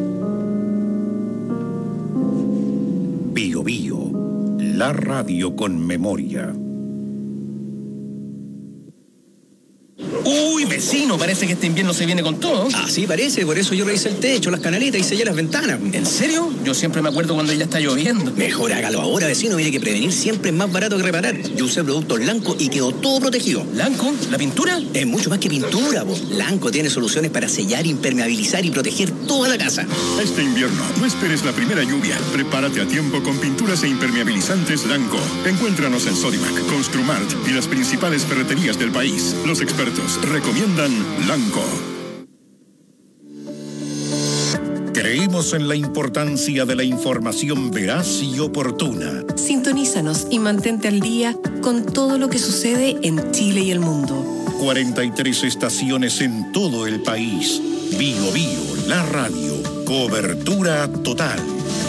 Bio Bio, la radio con memoria. Uy, vecino, parece que este invierno se viene con todo. Ah, sí, parece. Por eso yo revisé el techo, las canaletas y sellé las ventanas. ¿En serio? Yo siempre me acuerdo cuando ya está lloviendo. Mejor hágalo ahora, vecino. Mire que prevenir siempre es más barato que reparar. Yo usé productos Lanco y quedó todo protegido. ¿Lanco? ¿La pintura? Es mucho más que pintura, vos. Lanco tiene soluciones para sellar, impermeabilizar y proteger toda la casa. Este invierno, no esperes la primera lluvia. Prepárate a tiempo con pinturas e impermeabilizantes Lanco. Encuéntranos en Sodimac, Construmart y las principales ferreterías del país. Los expertos recomiendan Lanco. Creemos en la importancia de la información veraz y oportuna. Sintonízanos y mantente al día con todo lo que sucede en Chile y el mundo. cuarenta y tres estaciones en todo el país. Bio Bio, la radio. Cobertura total.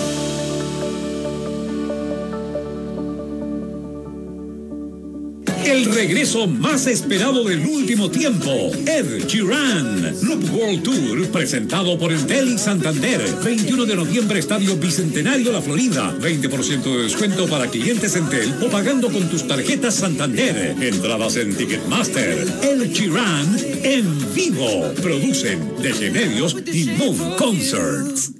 El regreso más esperado del último tiempo, Ed Sheeran. Loop World Tour, presentado por Entel y Santander. veintiuno de noviembre, Estadio Bicentenario, La Florida. veinte por ciento de descuento para clientes Entel o pagando con tus tarjetas Santander. Entradas en Ticketmaster. Ed Sheeran en vivo. Producen Desde Medios y Moon Concerts.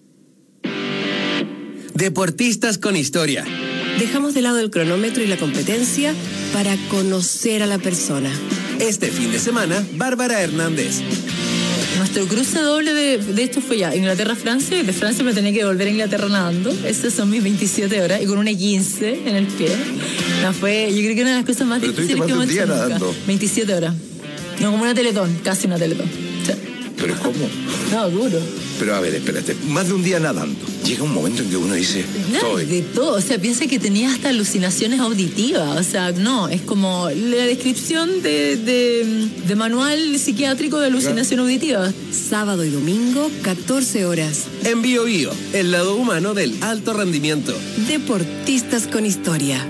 Deportistas con historia. Dejamos de lado el cronómetro y la competencia para conocer a la persona. Este fin de semana, Bárbara Hernández. Nuestro cruce doble de, de esto fue ya Inglaterra-Francia, y de Francia me tenía que volver a Inglaterra nadando. Esas son mis veintisiete horas y con una quince en el pie. No, fue, yo creo que una de las cosas más Pero difíciles que hemos hecho nunca. Nadando. veintisiete horas. No, como una teletón, casi una teletón. O sea, ¿Pero cómo? no, duro. Pero a ver, espérate. Más de un día nadando. Llega un momento en que uno dice, No, estoy. de todo, o sea, piensa que tenía hasta alucinaciones auditivas, o sea, no, es como la descripción de, de, de manual psiquiátrico de alucinación auditiva. Sábado y domingo, catorce horas. En Bio Bio, el lado humano del alto rendimiento. Deportistas con historia.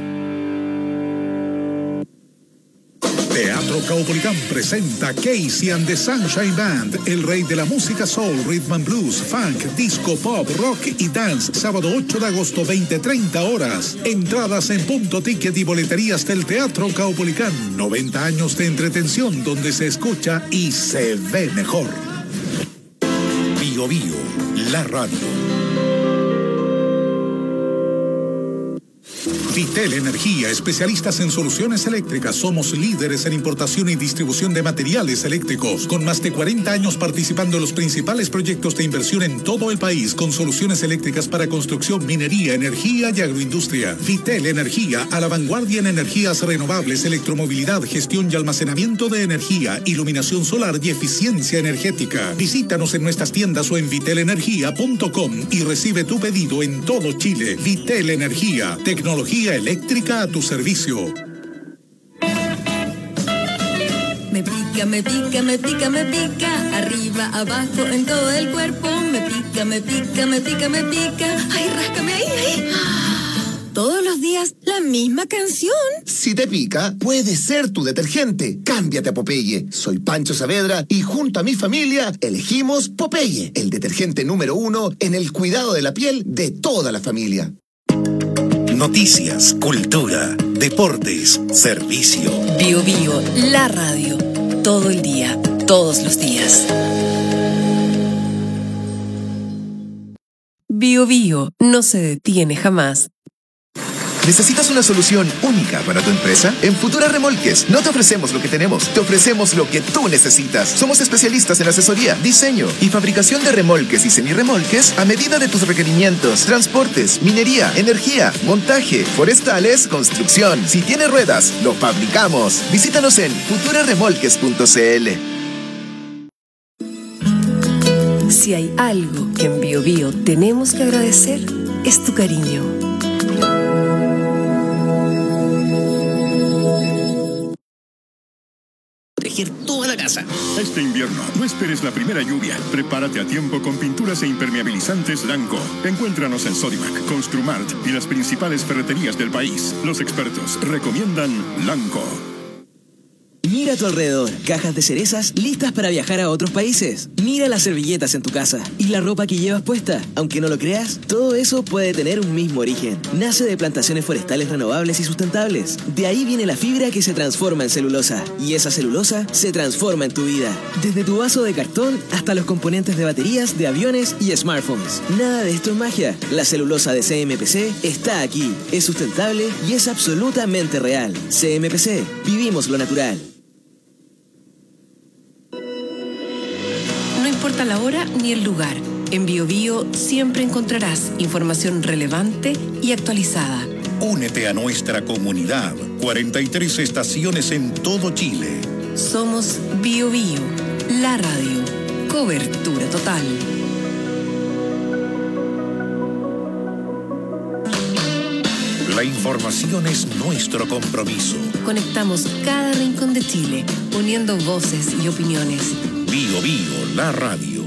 Teatro Caupolicán presenta Casey and the Sunshine Band, el rey de la música soul, rhythm and blues, funk, disco, pop, rock y dance. Sábado ocho de agosto, veinte treinta horas. Entradas en punto ticket y boleterías del Teatro Caupolicán. noventa años de entretención donde se escucha y se ve mejor. Bio Bio, la radio. Vitel Energía, especialistas en soluciones eléctricas. Somos líderes en importación y distribución de materiales eléctricos, con más de cuarenta años participando en los principales proyectos de inversión en todo el país, con soluciones eléctricas para construcción, minería, energía y agroindustria. Vitel Energía, a la vanguardia en energías renovables, electromovilidad, gestión y almacenamiento de energía, iluminación solar y eficiencia energética. Visítanos en nuestras tiendas o en vitel energía punto com y recibe tu pedido en todo Chile. Vitel Energía, tecnología eléctrica a tu servicio. Me pica, me pica, me pica, me pica, arriba, abajo, en todo el cuerpo. Me pica, me pica, me pica, me pica. Ay, ráscame ahí, ahí. Todos los días la misma canción. Si te pica, puede ser tu detergente. Cámbiate a Popeye. Soy Pancho Saavedra y junto a mi familia elegimos Popeye, el detergente número uno en el cuidado de la piel de toda la familia. Noticias, cultura, deportes, servicio. Bio Bio, la radio. Todo el día, todos los días. Bio Bio no se detiene jamás. ¿Necesitas una solución única para tu empresa? En Futura Remolques no te ofrecemos lo que tenemos, te ofrecemos lo que tú necesitas. Somos especialistas en asesoría, diseño y fabricación de remolques y semirremolques a medida de tus requerimientos, transportes, minería, energía, montaje, forestales, construcción. Si tiene ruedas, lo fabricamos. Visítanos en futura remolques punto c l. Si hay algo que en Bio Bio tenemos que agradecer, es tu cariño. Toda la casa. Este invierno, no esperes la primera lluvia. Prepárate a tiempo con pinturas e impermeabilizantes Danco. Encuéntranos en Sodimac, Construmart y las principales ferreterías del país. Los expertos recomiendan Danco. Mira a tu alrededor, cajas de cerezas listas para viajar a otros países. Mira las servilletas en tu casa y la ropa que llevas puesta. Aunque no lo creas, todo eso puede tener un mismo origen. Nace de plantaciones forestales renovables y sustentables. De ahí viene la fibra que se transforma en celulosa. Y esa celulosa se transforma en tu vida. Desde tu vaso de cartón hasta los componentes de baterías, de aviones y smartphones. Nada de esto es magia. La celulosa de C M P C está aquí. Es sustentable y es absolutamente real. C M P C. Vivimos lo natural. No importa la hora ni el lugar, en Bio Bio siempre encontrarás información relevante y actualizada. Únete a nuestra comunidad. cuarenta y tres estaciones en todo Chile. Somos Bio Bio, la radio. Cobertura total. La información es nuestro compromiso. Conectamos cada rincón de Chile, uniendo voces y opiniones. Bio Bio, la radio.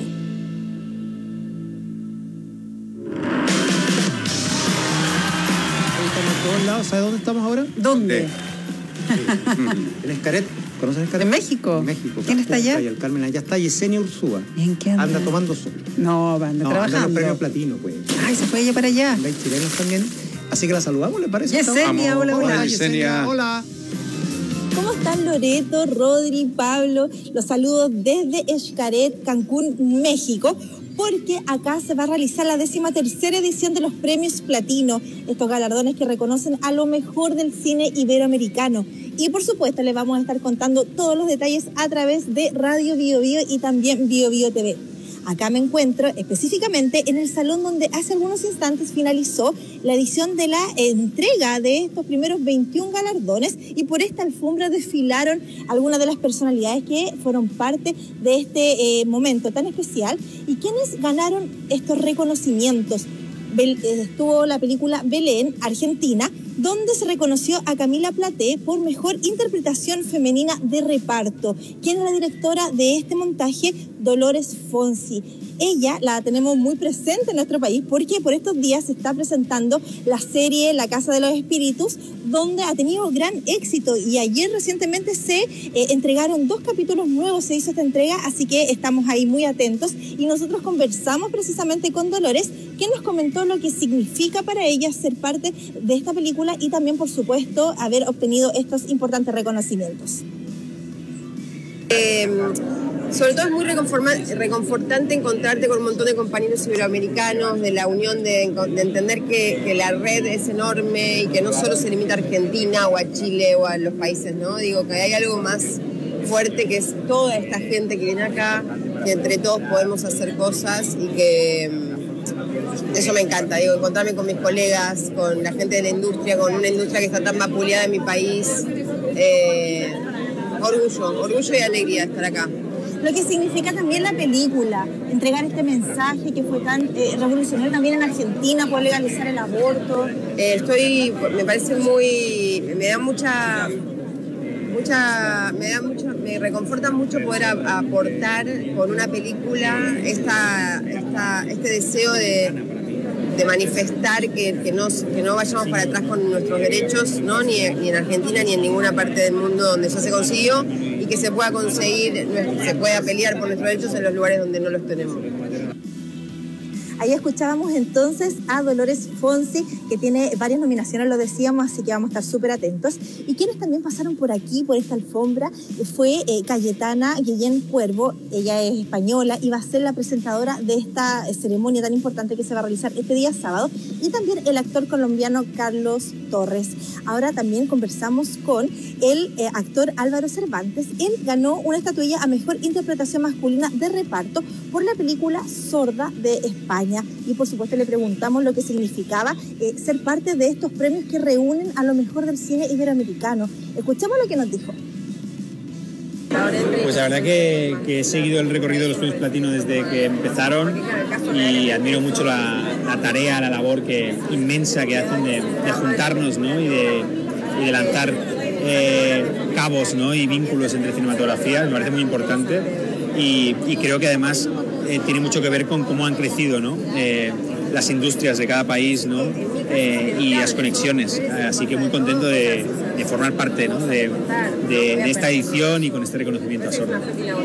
Estamos en todos lados. ¿Sabes dónde estamos ahora? ¿Dónde? En Escaret. ¿Conoces Escaret? ¿En México? En México. ¿Quién está allá? El Carmen, allá está Yesenia Ursúa. ¿Y en qué anda? Anda tomando sol. No, anda no, trabajando. Anda en los premios platino, pues. Ay, se fue ella para allá. Hay chilenos también. Así que la saludamos, ¿le parece? Yesenia, hola, hola. Hola, Yesenia. Hola. ¿Cómo están Loreto, Rodri, Pablo? Los saludos desde Xcaret, Cancún, México, porque acá se va a realizar la décima tercera edición de los Premios Platino, estos galardones que reconocen a lo mejor del cine iberoamericano. Y por supuesto les vamos a estar contando todos los detalles a través de Radio Bio Bio y también Bio Bio T V. Acá me encuentro específicamente en el salón donde hace algunos instantes finalizó la edición de la entrega de estos primeros veintiún galardones y por esta alfombra desfilaron algunas de las personalidades que fueron parte de este eh, momento tan especial y quienes ganaron estos reconocimientos. Estuvo la película Belén, Argentina, donde se reconoció a Camila Platé por mejor interpretación femenina de reparto, quien es la directora de este montaje, Dolores Fonsi. Ella la tenemos muy presente en nuestro país porque por estos días se está presentando la serie La Casa de los Espíritus, donde ha tenido gran éxito y ayer recientemente se eh, entregaron dos capítulos nuevos, se hizo esta entrega, así que estamos ahí muy atentos y nosotros conversamos precisamente con Dolores, quien nos comentó lo que significa para ella ser parte de esta película y también, por supuesto, haber obtenido estos importantes reconocimientos. Eh, sobre todo es muy reconfortante encontrarte con un montón de compañeros iberoamericanos, de la unión, de, de entender que, que la red es enorme y que no solo se limita a Argentina o a Chile o a los países, ¿no? Digo que hay algo más fuerte que es toda esta gente que viene acá, que entre todos podemos hacer cosas y que eso me encanta, digo, encontrarme con mis colegas, con la gente de la industria, con una industria que está tan vapuleada en mi país. Eh, orgullo, orgullo y alegría estar acá. Lo que significa también la película, entregar este mensaje que fue tan eh, revolucionario también en Argentina, poder legalizar el aborto. Eh, estoy, me parece muy, me da mucha, mucha, me da mucho, me reconforta mucho poder a, aportar con una película esta, esta, este deseo de de manifestar que, que, no, que no vayamos para atrás con nuestros derechos, ¿no? ni, ni en Argentina ni en ninguna parte del mundo donde ya se consiguió, y que se pueda conseguir, se pueda pelear por nuestros derechos en los lugares donde no los tenemos. Ahí escuchábamos entonces a Dolores Fonzi, que tiene varias nominaciones, lo decíamos, así que vamos a estar súper atentos. Y quienes también pasaron por aquí, por esta alfombra, fue eh, Cayetana Guillén Cuervo. Ella es española y va a ser la presentadora de esta ceremonia tan importante que se va a realizar este día sábado. Y también el actor colombiano Carlos Torres. Ahora también conversamos con el eh, actor Álvaro Cervantes. Él ganó una estatuilla a Mejor Interpretación Masculina de Reparto por la película Sorda de España. Y por supuesto le preguntamos lo que significaba eh, ser parte de estos premios que reúnen a lo mejor del cine iberoamericano. Escuchamos lo que nos dijo. Pues la verdad que, que he seguido el recorrido de los premios platino desde que empezaron y admiro mucho la, la tarea, la labor que, inmensa que hacen de, de juntarnos, ¿no? y, de, y de lanzar eh, cabos, ¿no? y vínculos entre cinematografías. Me parece muy importante y, y creo que además eh, tiene mucho que ver con cómo han crecido, ¿no? eh, las industrias de cada país, ¿no? eh, y las conexiones. Así que muy contento de, de formar parte, ¿no? de, de, de esta edición y con este reconocimiento a Sorda.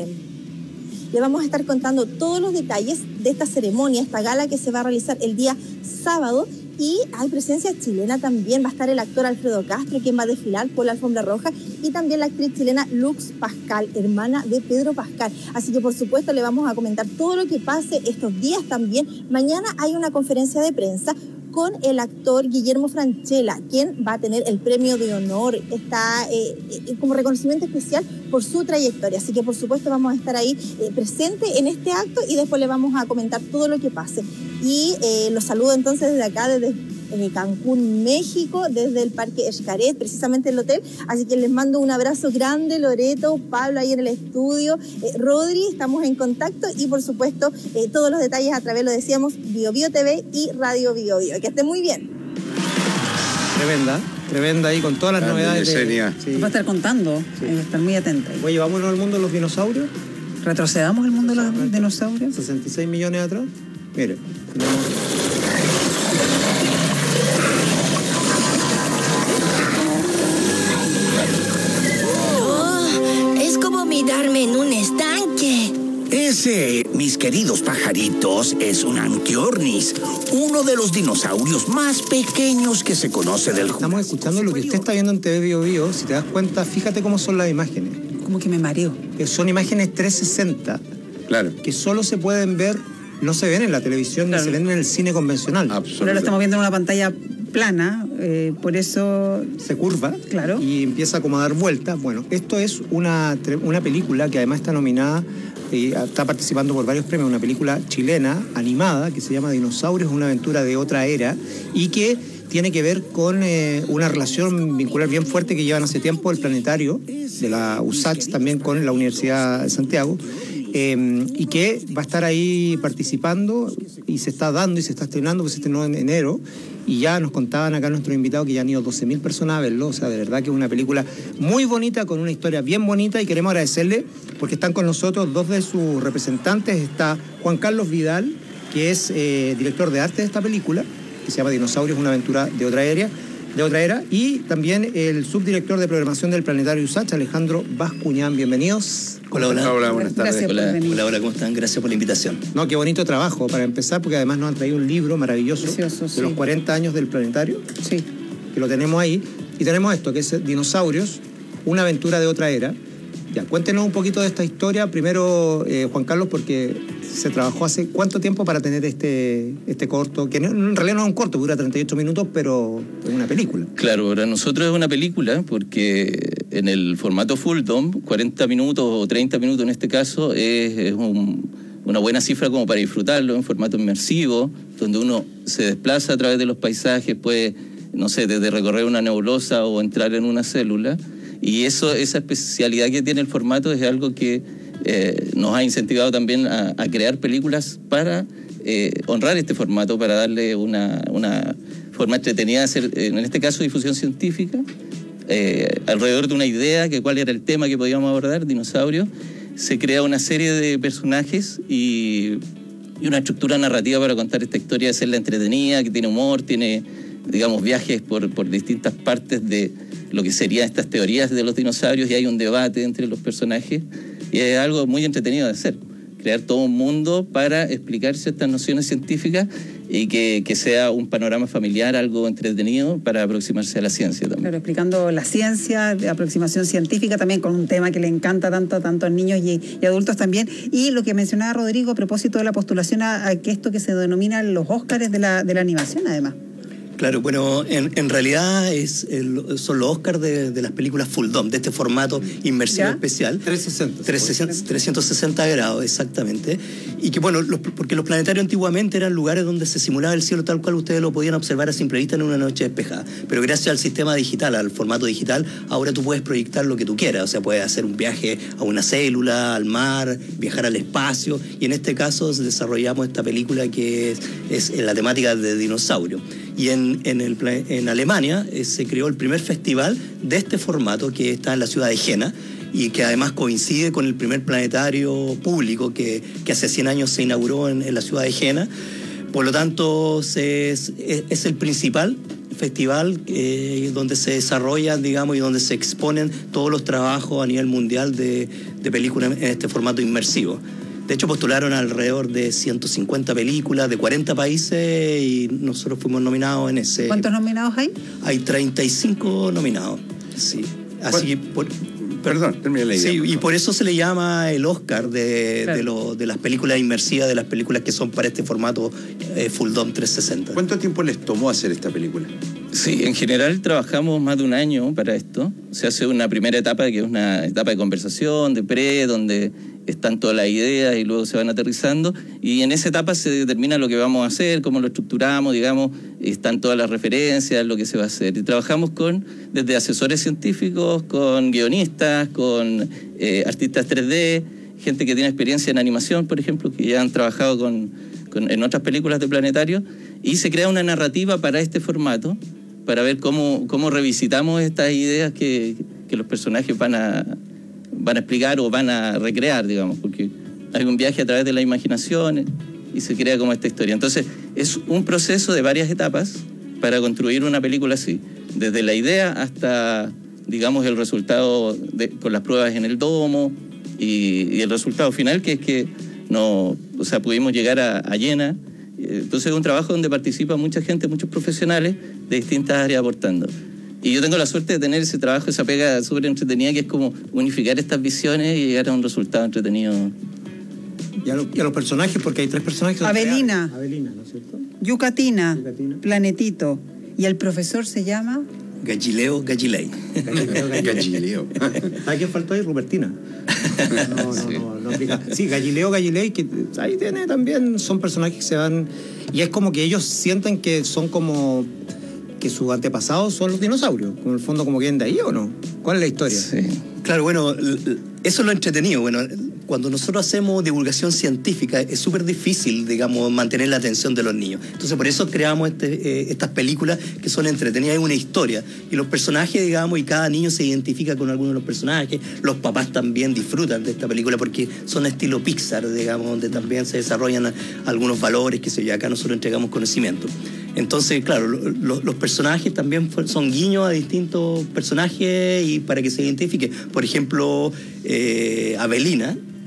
Le vamos a estar contando todos los detalles de esta ceremonia, esta gala que se va a realizar el día sábado. Y hay presencia chilena también, va a estar el actor Alfredo Castro, quien va a desfilar por la alfombra roja, y también la actriz chilena Lux Pascal, hermana de Pedro Pascal. Así que por supuesto le vamos a comentar todo lo que pase estos días también. Mañana hay una conferencia de prensa con el actor Guillermo Francella, quien va a tener el premio de honor, está eh, eh, como reconocimiento especial por su trayectoria. Así que por supuesto vamos a estar ahí eh, presente en este acto y después le vamos a comentar todo lo que pase. Y eh, los saludo entonces desde acá, desde eh, Cancún, México, desde el Parque Xcaret, precisamente el hotel. Así que les mando un abrazo grande, Loreto, Pablo ahí en el estudio, eh, Rodri, estamos en contacto y por supuesto eh, todos los detalles a través, lo decíamos, Bio Bio T V y Radio Bio Bio. Que estén muy bien. Tremenda, tremenda ahí con todas las Grande novedades. De, sí. Va a estar contando, sí. Va a estar muy atenta. Oye, vámonos al mundo de los dinosaurios. ¿Retrocedamos el mundo de los dinosaurios? sesenta y seis millones atrás. Mire. Oh, es como mirarme en un estanque. Ese, mis queridos pajaritos, es un anquiornis, uno de los dinosaurios más pequeños que se conoce del... Estamos escuchando lo que usted está viendo en T V Bio Bio. Si te das cuenta, fíjate cómo son las imágenes. Como que me mareo. Que son imágenes trescientos sesenta. Claro. Que solo se pueden ver, no se ven en la televisión, claro. Ni se ven en el cine convencional. Ahora lo estamos viendo en una pantalla plana, eh, por eso... Se curva, claro. Y empieza como a dar vueltas. Bueno, esto es una, una película que además está nominada, eh, está participando por varios premios, una película chilena, animada, que se llama Dinosaurios, una aventura de otra era, y que tiene que ver con eh, una relación vincular bien fuerte que llevan hace tiempo el planetario de la U S A C H, también con la Universidad de Santiago, eh, y que va a estar ahí participando y se está dando y se está estrenando, pues se estrenó en enero, y ya nos contaban acá nuestros invitados que ya han ido doce mil personas a verlo. O sea, de verdad que es una película muy bonita, con una historia bien bonita, y queremos agradecerle porque están con nosotros dos de sus representantes. Está Juan Carlos Vidal, que es eh, director de arte de esta película, que se llama Dinosaurios, una aventura de otra era, de otra era, y también el subdirector de programación del Planetario U S A C H, Alejandro Bascuñán. Bienvenidos. Hola, hola. Hola, buenas tardes. Gracias hola, hola, hola, ¿cómo están? Gracias por la invitación. No, qué bonito trabajo, para empezar, porque además nos han traído un libro maravilloso Precioso, de sí. los cuarenta años del Planetario, sí. que lo tenemos ahí, y tenemos esto, que es Dinosaurios, una aventura de otra era, Ya, cuéntenos un poquito de esta historia. Primero, eh, Juan Carlos, porque se trabajó hace cuánto tiempo para tener este, este corto, que no, en realidad no es un corto, dura treinta y ocho minutos, pero es una película. Claro, para nosotros es una película porque en el formato full dome, cuarenta minutos o treinta minutos en este caso, es, es un, una buena cifra como para disfrutarlo en formato inmersivo, donde uno se desplaza a través de los paisajes, puede, no sé, desde recorrer una nebulosa o entrar en una célula. Y eso, esa especialidad que tiene el formato es algo que eh, nos ha incentivado también a, a crear películas para eh, honrar este formato, para darle una, una forma entretenida de hacer, en este caso, difusión científica, eh, alrededor de una idea, que cuál era el tema que podíamos abordar, dinosaurios. Se crea una serie de personajes y, y una estructura narrativa para contar esta historia, hacerla entretenida, que tiene humor, tiene, digamos, viajes por, por distintas partes de lo que serían estas teorías de los dinosaurios, y hay un debate entre los personajes, y es algo muy entretenido de hacer, crear todo un mundo para explicar ciertas nociones científicas y que, que sea un panorama familiar, algo entretenido para aproximarse a la ciencia también. Claro, explicando la ciencia, de aproximación científica, también con un tema que le encanta tanto, tanto a niños y, y adultos también. Y lo que mencionaba Rodrigo a propósito de la postulación a, a que esto que se denomina los Óscares de la, de la animación, además. Claro, bueno, en, en realidad es el, son los Oscars de, de las películas Full Dome, de este formato inmersivo ¿Ya? especial. trescientos sesenta grados, exactamente. Y que, bueno, los, porque los planetarios antiguamente eran lugares donde se simulaba el cielo tal cual ustedes lo podían observar a simple vista en una noche despejada. Pero gracias al sistema digital, al formato digital, ahora tú puedes proyectar lo que tú quieras. O sea, puedes hacer un viaje a una célula, al mar, viajar al espacio. Y en este caso desarrollamos esta película que es, es en la temática de dinosaurio. Y en, en, el, en Alemania eh, se creó el primer festival de este formato que está en la ciudad de Jena y que además coincide con el primer planetario público que, que hace cien años se inauguró en, en la ciudad de Jena. Por lo tanto, se, es, es el principal festival eh, donde se desarrollan, digamos, y donde se exponen todos los trabajos a nivel mundial de, de películas en este formato inmersivo. De hecho, postularon alrededor de ciento cincuenta películas de cuarenta países y nosotros fuimos nominados en ese... ¿Cuántos nominados hay? Hay treinta y cinco nominados, sí. Así que... Por... Perdón, termina la idea. Sí, y por eso se le llama el Oscar de, claro. de, lo, de las películas inmersivas, de las películas que son para este formato eh, Full Dome trescientos sesenta. ¿Cuánto tiempo les tomó hacer esta película? Sí, en general trabajamos más de un año para esto. Se hace una primera etapa que es una etapa de conversación, de pre, donde están todas las ideas y luego se van aterrizando. Y en esa etapa se determina lo que vamos a hacer, cómo lo estructuramos, digamos, están todas las referencias, lo que se va a hacer. Y trabajamos con desde asesores científicos, con guionistas, con eh, artistas tres D, gente que tiene experiencia en animación, por ejemplo, que ya han trabajado con, con, en otras películas de Planetario, y se crea una narrativa para este formato, para ver cómo, cómo revisitamos estas ideas que, que los personajes van a, van a explicar o van a recrear, digamos, porque hay un viaje a través de la imaginación y se crea como esta historia. Entonces, es un proceso de varias etapas para construir una película así, desde la idea hasta, digamos, el resultado de, con las pruebas en el domo y, y el resultado final, que es que no, o sea, pudimos llegar a, a Jena. Entonces es un trabajo donde participa mucha gente, muchos profesionales de distintas áreas aportando. Y yo tengo la suerte de tener ese trabajo, esa pega súper entretenida, que es como unificar estas visiones y llegar a un resultado entretenido. Y a, lo, y a los personajes, porque hay tres personajes. Avelina. Avelina, ¿no es cierto? Yucatina, Yucatina, Planetito. Y el profesor se llama... Galileo Galilei. Galileo Galilei. ¿Sabes quién faltó ahí? Rupertina. No, no, sí. no, no, no Sí, Galileo Galilei, que ahí tiene también, son personajes que se van... Y es como que ellos sienten que son como... que sus antepasados son los dinosaurios. En el fondo, como que vienen de ahí, ¿o no? ¿Cuál es la historia? Sí. Claro, bueno, eso es lo entretenido. Bueno, cuando nosotros hacemos divulgación científica es súper difícil, digamos, mantener la atención de los niños. Entonces, por eso creamos este, eh, estas películas que son entretenidas, hay una historia. Y los personajes, digamos, y cada niño se identifica con alguno de los personajes. Los papás también disfrutan de esta película porque son estilo Pixar, digamos, donde también se desarrollan algunos valores, que se yo, acá nosotros entregamos conocimiento. Entonces, claro, lo, los personajes también son guiños a distintos personajes y para que se identifique. Por ejemplo, eh, Avelina,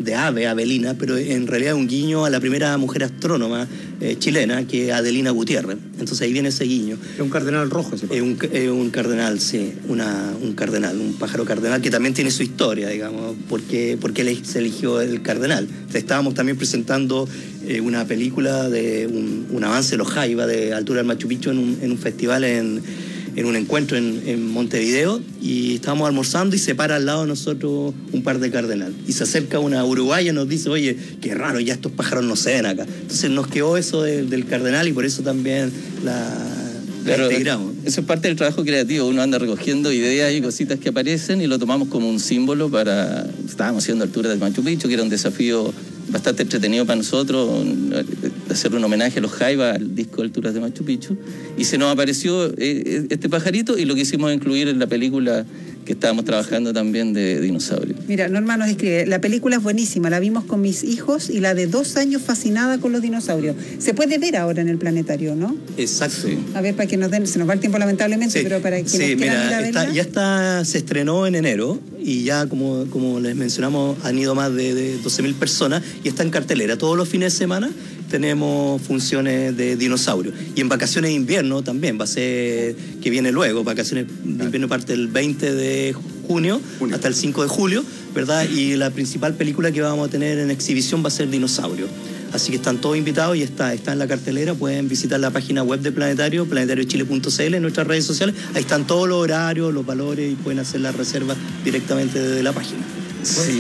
de ave, Avelina, pero en realidad es un guiño a la primera mujer astrónoma eh, chilena, que es Adelina Gutiérrez. Entonces ahí viene ese guiño. Es un cardenal rojo ese Es un, es un cardenal, sí, una, un cardenal, un pájaro cardenal que también tiene su historia, digamos, porque, porque se eligió el cardenal. Entonces, estábamos también presentando eh, una película de un, un avance de los Jaiba de altura del Machu Picchu en un, en un festival en... en un encuentro en, en Montevideo, y estábamos almorzando y se para al lado de nosotros un par de cardenal. Y se acerca una uruguaya y nos dice, oye, qué raro, ya estos pájaros no se ven acá. Entonces nos quedó eso de, del cardenal y por eso también la, la Claro, integramos. eso es parte del trabajo creativo. Uno anda recogiendo ideas y cositas que aparecen y lo tomamos como un símbolo para... Estábamos haciendo altura del Machu Picchu, que era un desafío bastante entretenido para nosotros, hacer un homenaje a los Jaiba, al disco Alturas de Machu Picchu, y se nos apareció eh, este pajarito, y lo quisimos incluir en la película que estábamos trabajando también de dinosaurio. Mira, Norma nos escribe, la película es buenísima, la vimos con mis hijos y la de dos años fascinada con los dinosaurios. Se puede ver ahora en el planetario, ¿no? Exacto. Sí. A ver, para que nos den, se nos va el tiempo lamentablemente, Sí, pero para quienes sí, quieran mira, ir a está, verla. ya está, se estrenó en enero y ya, como, como les mencionamos, han ido más de, de doce mil personas y está en cartelera. Todos los fines de semana tenemos funciones de dinosaurio. Y en vacaciones de invierno también, va a ser que viene luego, vacaciones de invierno parte el veinte de junio, junio hasta el cinco de julio, ¿verdad? Y la principal película que vamos a tener en exhibición va a ser Dinosaurio. Así que están todos invitados y está, está en la cartelera. Pueden visitar la página web del Planetario, planetario chile punto c l, en nuestras redes sociales. Ahí están todos los horarios, los valores y pueden hacer la reserva directamente desde la página. Sí.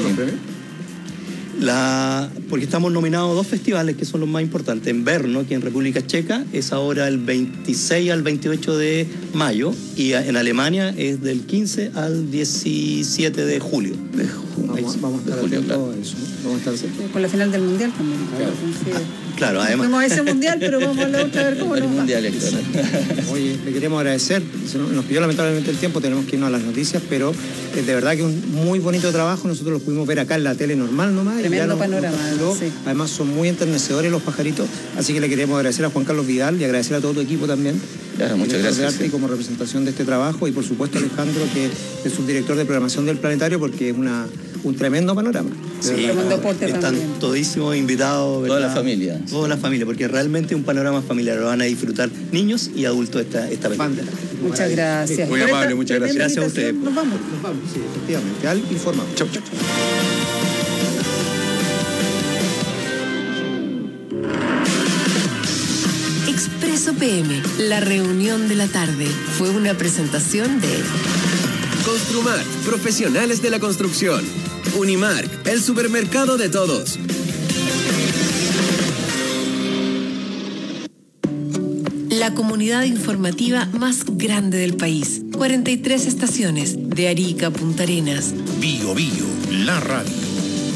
La, porque estamos nominados a dos festivales que son los más importantes. En Brno, que en República Checa, es ahora el veintiséis al veintiocho de mayo, y en Alemania es del quince al diecisiete de julio. De Vamos, Ahí, vamos a estar de julio, atentos claro. a eso. Vamos a estar atentos. Con la final del Mundial también. Claro, Entonces, claro, además. fuimos a ese Mundial, pero vamos a la otra a ver cómo El nos va. mundial, claro. Oye, le queremos agradecer. Se nos nos pidió lamentablemente el tiempo, tenemos que irnos a las noticias, pero eh, de verdad que un muy bonito trabajo. Nosotros lo pudimos ver acá en la tele normal nomás. Tremendo y ya nos- panorama, nos capturó. sí. Además son muy enternecedores los pajaritos, así que le queremos agradecer a Juan Carlos Vidal y agradecer a todo tu equipo también. Claro, muchas director de gracias, arte sí. y como representación de este trabajo, y por supuesto a Alejandro, que es el subdirector de programación del Planetario, porque es una, un tremendo panorama. Sí, Tremendo aporte están también. todísimos invitados, ¿verdad? Toda la familia. Toda la familia, porque realmente es un panorama familiar. Lo van a disfrutar niños y adultos esta, esta película. Muchas gracias. Muy Por amable, esta muchas gracias. tremenda Gracias a ustedes. invitación, Nos vamos. Nos vamos, sí, efectivamente. Al informado. Chau, chau. Expreso P M, la reunión de la tarde, fue una presentación de Construmart, profesionales de la construcción. Unimark, el supermercado de todos. la comunidad informativa más grande del país. cuarenta y tres estaciones, de Arica a Punta Arenas. Bio Bio, la radio.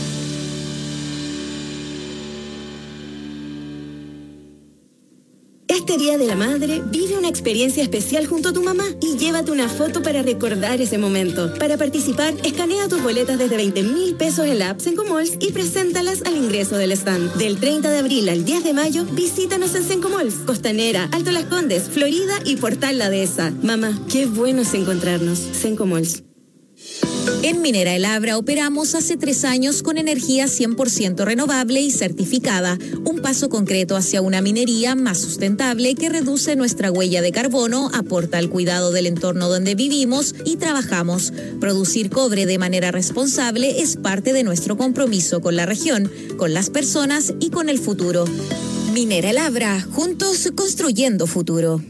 Este Día de la Madre, vive una experiencia especial junto a tu mamá y llévate una foto para recordar ese momento. Para participar, escanea tus boletas desde veinte mil pesos en la app Sencomalls y preséntalas al ingreso del stand. Del treinta de abril al diez de mayo, visítanos en Sencomalls, Costanera, Alto Las Condes, Florida y Portal La Dehesa. Mamá, qué bueno es encontrarnos. Sencomalls. En Minera El Abra operamos hace tres años con energía cien por ciento renovable y certificada, un paso concreto hacia una minería más sustentable que reduce nuestra huella de carbono, aporta al cuidado del entorno donde vivimos y trabajamos. Producir cobre de manera responsable es parte de nuestro compromiso con la región, con las personas y con el futuro. Minera El Abra, juntos construyendo futuro.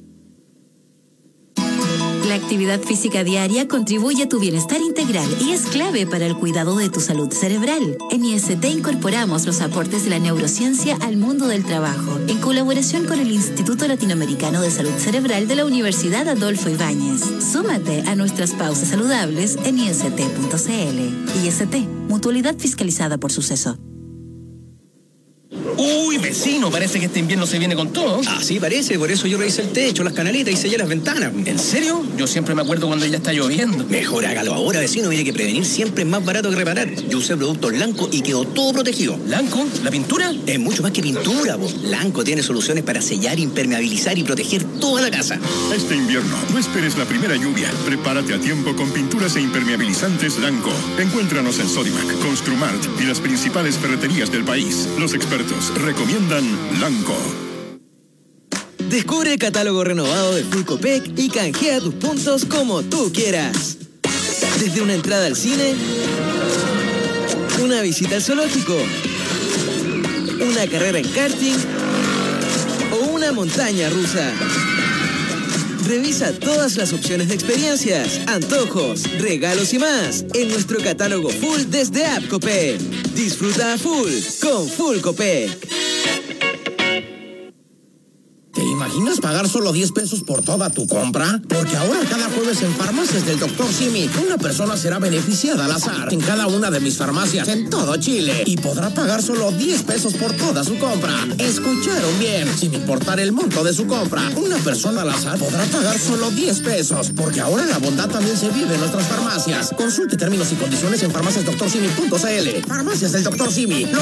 La actividad física diaria contribuye a tu bienestar integral y es clave para el cuidado de tu salud cerebral. En I S T incorporamos los aportes de la neurociencia al mundo del trabajo, en colaboración con el Instituto Latinoamericano de Salud Cerebral de la Universidad Adolfo Ibáñez. Súmate a nuestras pausas saludables en I S T punto C L. I S T, mutualidad fiscalizada por Suceso. Uy, vecino, parece que este invierno se viene con todo. Ah, sí, parece. Por eso yo revisé el techo, las canaletas y sellé las ventanas. ¿En serio? Yo siempre me acuerdo cuando ya está lloviendo. Mejor hágalo ahora, vecino. Mire que prevenir siempre es más barato que reparar. Yo usé productos Lanco y quedó todo protegido. ¿Lanco? ¿La pintura? Es mucho más que pintura, po. Lanco tiene soluciones para sellar, impermeabilizar y proteger toda la casa. Este invierno, no esperes la primera lluvia. Prepárate a tiempo con pinturas e impermeabilizantes Lanco. Encuéntranos en Sodimac, Construmart y las principales ferreterías del país. Los expertos recomiendan Lanco. Descubre el catálogo renovado de Full Copec y canjea tus puntos como tú quieras. Desde una entrada al cine, una visita al zoológico, una carrera en karting o una montaña rusa. Revisa todas las opciones de experiencias, antojos, regalos y más en nuestro catálogo full desde App Copec. Disfruta a full con Full Copec. ¿Te imaginas pagar solo diez pesos por toda tu compra? Porque ahora cada jueves en Farmacias del doctor Simi, una persona será beneficiada al azar en cada una de mis farmacias en todo Chile y podrá pagar solo diez pesos por toda su compra. Escucharon bien, sin importar el monto de su compra, una persona al azar podrá pagar solo diez pesos, porque ahora la bondad también se vive en nuestras farmacias. Consulte términos y condiciones en farmacias doctor simi punto c l. Farmacias del doctor Simi.